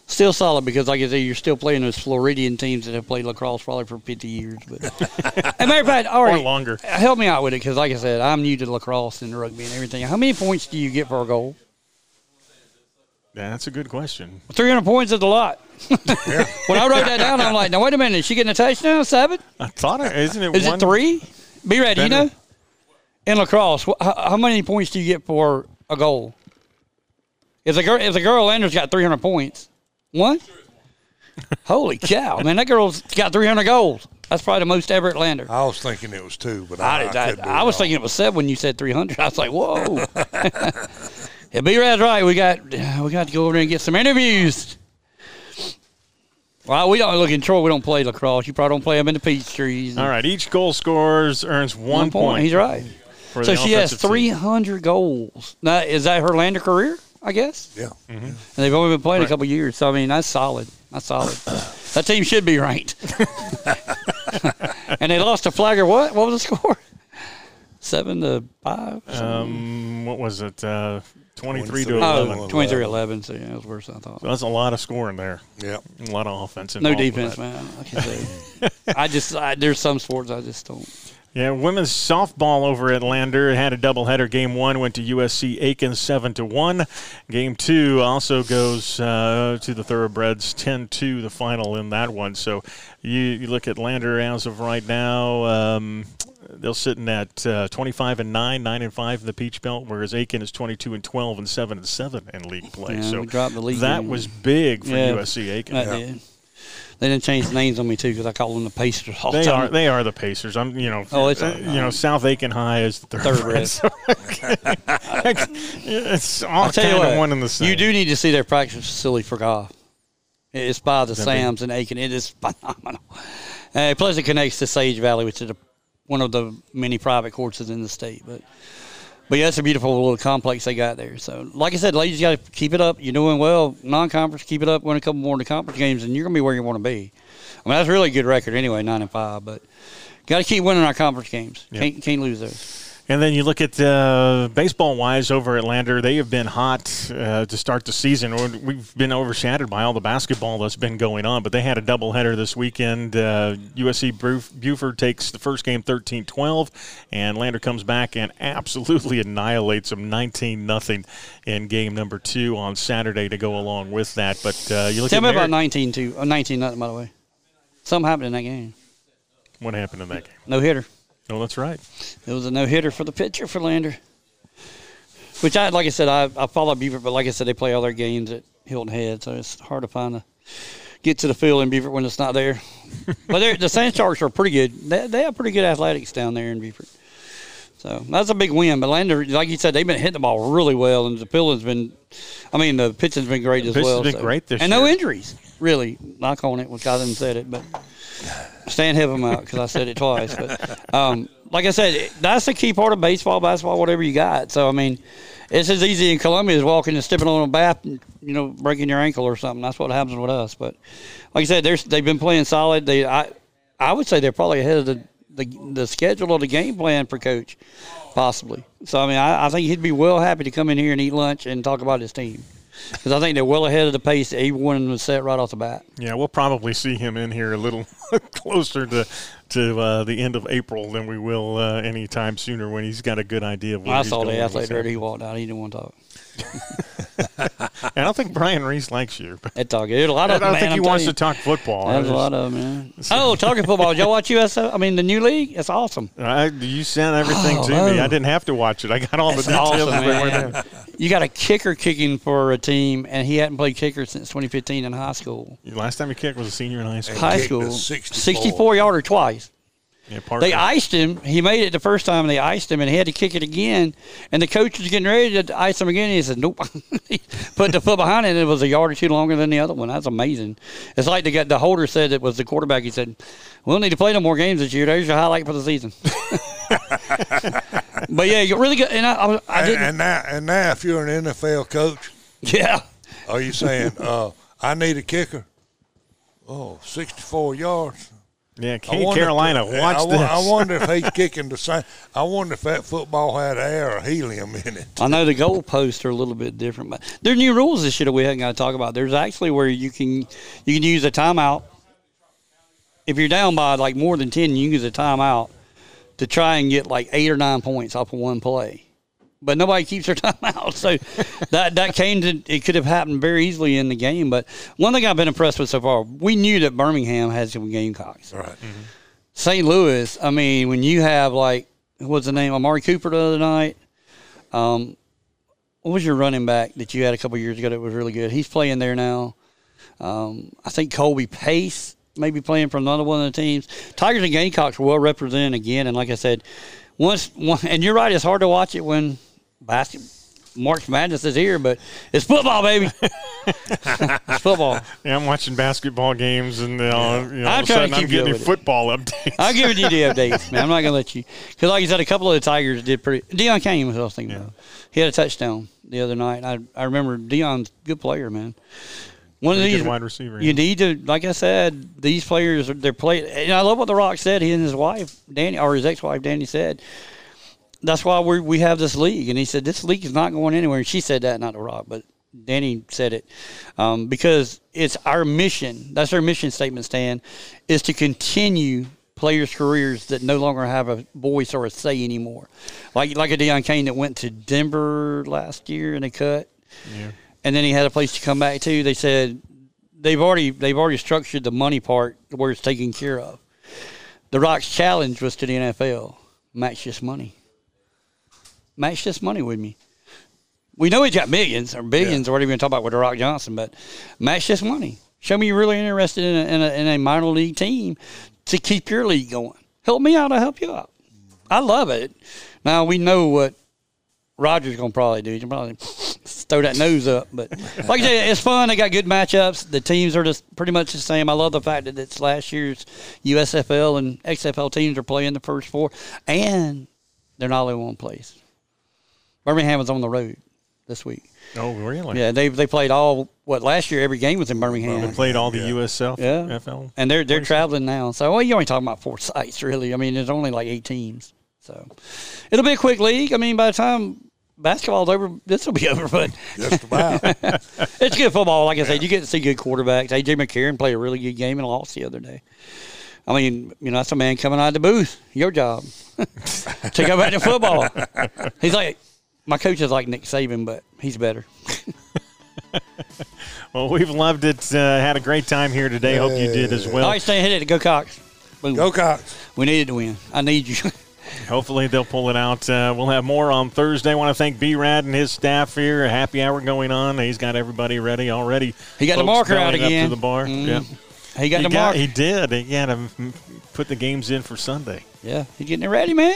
Still solid because, like I said, you're still playing those Floridian teams that have played lacrosse probably for fifty years. But, and matter of fact, all right, or longer. Help me out with it because, like I said, I'm new to lacrosse and rugby and everything. How many points do you get for a goal? Yeah, that's a good question. three hundred points is a lot. Yeah. When I wrote that down, I'm like, now, wait a minute. Is she getting a touchdown? Seven? I thought it, isn't it Is one? it three? Be ready, you Better. know? In lacrosse, wh- how, how many points do you get for a goal? If the girl, if the girl Lander's got three hundred points, one? Holy cow, man! That girl's got three hundred goals. That's probably the most ever at Lander. I was thinking it was two, but I, I, did, I, I, could be I was wrong. thinking it was seven when you said three hundred. I was like, whoa. Yeah, B-Rad's right. We got we got to go over there and get some interviews. Well, we don't look in Troy. We don't play lacrosse. You probably don't play them in the peach trees. All right, each goal scores earns one, One point. He's right. for So the she has offensive team. three hundred goals. Now, is that her Lander career, I guess? Yeah. Mm-hmm. And they've only been playing Right. a couple of years. So, I mean, that's solid. That's solid. That team should be ranked. And they lost to Flagler. What? What was the score? Seven to five? Um, what was it? Uh, twenty-three to twenty-three. eleven. Oh, twenty-three eleven. So, yeah, it was worse than I thought. So that's a lot of scoring there. Yeah. A lot of offense. No involved with defense, that. man. Like I say. I just, I, there's some sports I just don't. Yeah, women's softball over at Lander had a doubleheader. Game one went to U S C Aiken seven to one. Game two also goes uh, to the Thoroughbreds ten two, the final in that one. So you, you look at Lander as of right now. Um, they're sitting at uh, twenty-five and nine, nine and five in the Peach Belt, whereas Aiken is twenty-two and twelve and seven and seven in league play. Yeah, so we dropped the league that game. was big for Yeah, U S C Aiken. That did. They didn't change the names on me too because I call them the Pacers all the They time. are they are the Pacers. I'm you know Oh, it's uh, all right. you know South Aiken High is the third, Thoroughbred. so, it's all I'll tell you kind what, of one and the same. you do need to see their practice facility for golf. It's by the That Sams in Aiken. It is phenomenal. Uh, plus, it connects to Sage Valley, which is a, one of the many private courses in the state. But, but yeah, it's a beautiful little complex they got there. So, like I said, ladies, you got to keep it up. You're doing well. Non-conference, keep it up. Win a couple more of the conference games, and you're going to be where you want to be. I mean, that's a really good record anyway, nine and five. But got to keep winning our conference games. Yep. Can't can't lose those. And then you look at uh, baseball-wise over at Lander. They have been hot uh, to start the season. We've been overshadowed by all the basketball that's been going on, but they had a doubleheader this weekend. Uh, U S C Buford takes the first game thirteen twelve, and Lander comes back and absolutely annihilates them nineteen nothing in game number two on Saturday to go along with that. But uh, you look Tell at me Mary- about nineteen two, uh, nineteen nothing, by the way. Something happened in that game. what happened in that game. No hitter. Oh, that's right. It was a no hitter for the pitcher for Lander. Which I, like I said, I, I follow Beaver, but like I said, they play all their games at Hilton Head, so it's hard to find a get to the field in Beaufort when it's not there. But they're- the Sand Sharks are pretty good. They, they have pretty good athletics down there in Beaufort. So that's a big win. But Lander, like you said, they've been hitting the ball really well, and the fielding's been, I mean, the pitching's been great as pitching's well. been so. great this and year. no injuries, really. Knock on it, which I didn't said it, but Stan help him out because I said it twice. But um, like I said, that's the key part of baseball, basketball, whatever you got. So I mean, it's as easy in Columbia as walking and stepping on a bat and, you know, breaking your ankle or something. That's what happens with us. But like I said, they're, they've been playing solid. They, I, I would say they're probably ahead of the, the the schedule or the game plan for Coach, possibly. So I mean, I, I think he'd be well happy to come in here and eat lunch and talk about his team. Because I think they're well ahead of the pace that everyone was set right off the bat. Yeah, we'll probably see him in here a little closer to to uh, the end of April than we will uh, anytime sooner when he's got a good idea of where I he's saw going the with athlete that. there. He walked out. He didn't want to talk. And I don't think Brian Reese likes you. But That talk. There's a lot I of don't them, think man, he I'm wants to telling talk football. you. There's I a lot just- of them, man. Oh, talking football. Did y'all watch U S L? I mean, the new league? It's awesome. I, you sent everything Oh, to me. oh. I didn't have to watch it. I got all the It's details. awesome, that were man. there. You got a kicker kicking for a team, and he hadn't played kicker since twenty fifteen in high school. Last time he kicked was a senior in high school. High kicked school. a sixty-four. sixty-four yarder twice. Yeah, Parker. They iced him. He made it the first time, and they iced him, and he had to kick it again. And the coach was getting ready to ice him again. And he said, nope. He put the foot behind it, and it was a yard or two longer than the other one. That's amazing. It's like the, guy- the holder said it was the quarterback. He said, we don't need to play no more games this year. There's your highlight for the season. But, yeah, you're really good. And I, I, I And, didn't. and now, and now, if you're an N F L coach, Yeah. are you saying, uh, I need a kicker? Oh, sixty-four yards. Yeah, Carolina, if, watch I, this. I wonder if he's kicking the same. I wonder if that football had air or helium in it. I know the goalposts are a little bit different, but there are new rules this year that we haven't got to talk about. There's actually where you can you can use a timeout. If you're down by like more than ten, you can use a timeout to try and get like eight or nine points off of one play. But nobody keeps their timeout, so that that came to it could have happened very easily in the game. But one thing I've been impressed with so far, we knew that Birmingham had some Gamecocks. Right. Mm-hmm. Saint Louis, I mean, when you have like what's the name, Amari Cooper the other night. Um, what was your running back that you had a couple years ago that was really good? He's playing there now. Um, I think Colby Pace may be playing for another one of the teams. Tigers and Gamecocks were well represented again, and like I said, once one, and you're right, it's hard to watch it when basket March Madness is here, but it's football, baby. It's football. Yeah, I'm watching basketball games, and uh, you know, all I'm of a trying sudden to I'm keep you getting with it. football updates. I'm giving you the updates, man. I'm not going to let you. Because, like you said, a couple of the Tigers did pretty. Deion Kane was what I was thinking Yeah. of. He had a touchdown the other night. I I remember Deion's a good player, man. One Pretty of these good wide receiver. You yeah. need to, like I said, these players, they're playing. And I love what The Rock said. He and his wife, Danny, or his ex-wife, Danny, said, that's why we we have this league. And he said, this league is not going anywhere. And she said that, not The Rock, but Danny said it. Um, because it's our mission. That's our mission statement, Stan, is to continue players' careers that no longer have a voice or a say anymore. Like like a Deion Kane that went to Denver last year and they cut. Yeah. And then he had a place to come back to. They said they've already they've already structured the money part where it's taken care of. The Rock's challenge was to the N F L. Match this money. Match this money with me. We know he's got millions or billions Yeah. or whatever you're going to talk about with the Rock Johnson, but match this money. Show me you're really interested in a, in a, in a minor league team to keep your league going. Help me out, I'll help you out. I love it. Now, we know what Roger's going to probably do. He's going to probably throw that nose up. But like I said, it's fun. They got good matchups. The teams are just pretty much the same. I love the fact that it's last year's U S F L and X F L teams are playing the first four, and they're not all in one place. Birmingham was on the road this week. Oh, really? Yeah, they they played all, what, last year every game was in Birmingham. They played all the Yeah. U S L, Yeah. F L. And they're they're traveling now. So, well, you're only talking about four sites, really. I mean, there's only like eight teams. So, it'll be a quick league. I mean, by the time basketball's over, this will be over. But Just about. it's good football. Like I said, you get to see good quarterbacks. A J McCarron played a really good game and lost the other day. I mean, you know, that's a man coming out of the booth. Your job. To go back to football. He's like, my coach is like Nick Saban, but he's better. Well, we've loved it. Uh, had a great time here today. Hope you did as well. All right, stay hit it. Go Cox. Boom. Go Cox. We needed to win. I need you. Hopefully they'll pull it out. Uh, we'll have more on Thursday. I want to thank B-Rad and his staff here. A happy hour going on. He's got everybody ready already. He got the Folks marker out dialing up again. to the bar. Mm. Yeah. He got He, the got, marker. he did. He had to put the games in for Sunday. Yeah, he's getting it ready, man.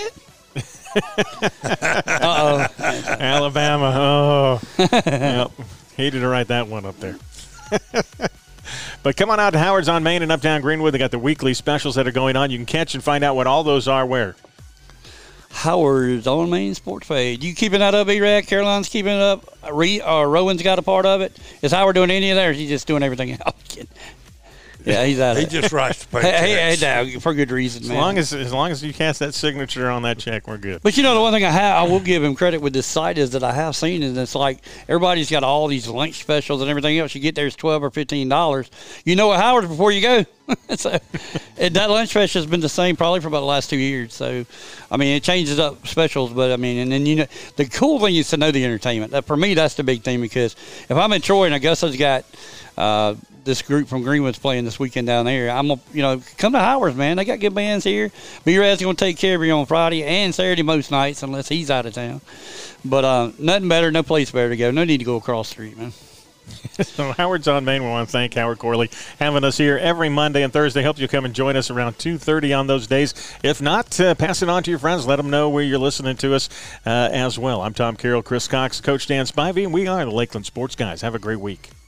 Uh-oh. Alabama. Oh. Yep. Hated to write that one up there. But come on out to Howard's on Main in Uptown Greenwood. They got the weekly specials that are going on. You can catch and find out what all those are where. Howard's on Main Sports Page. You keeping that up, E-Rad? Caroline's keeping it up. Re, uh, Rowan's got a part of it. Is Howard doing any of that, or is he just doing everything else? Yeah, he's out of He it. just writes the Hey, hey, paychecks. hey, no, for good reason, As man. long as as long as you cast that signature on that check, we're good. But you know, the one thing I have, I will give him credit with this site is that I have seen is it's like everybody's got all these lunch specials and everything else. You get there, it's twelve or fifteen dollars. You know what Howard's before you go. So and that lunch special has been the same probably for about the last two years. So, I mean, it changes up specials, but I mean, and then you know, the cool thing is to know the entertainment. That, for me, that's the big thing because if I'm in Troy and Augusta's got uh, this group from Greenwood's playing this weekend down there, I'm gonna, you know, come to Howard's, man. They got good bands here. B-Rad's gonna take care of you on Friday and Saturday most nights unless he's out of town. But uh, nothing better, no place better to go. No need to go across the street, man. So Howard's on Main. We want to thank Howard Corley having us here every Monday and Thursday. Hope you'll come and join us around two thirty on those days. If not, uh, pass it on to your friends. Let them know where you're listening to us uh, as well. I'm Tom Carroll, Chris Cox, Coach Dan Spivey, and we are the Lakeland Sports Guys. Have a great week.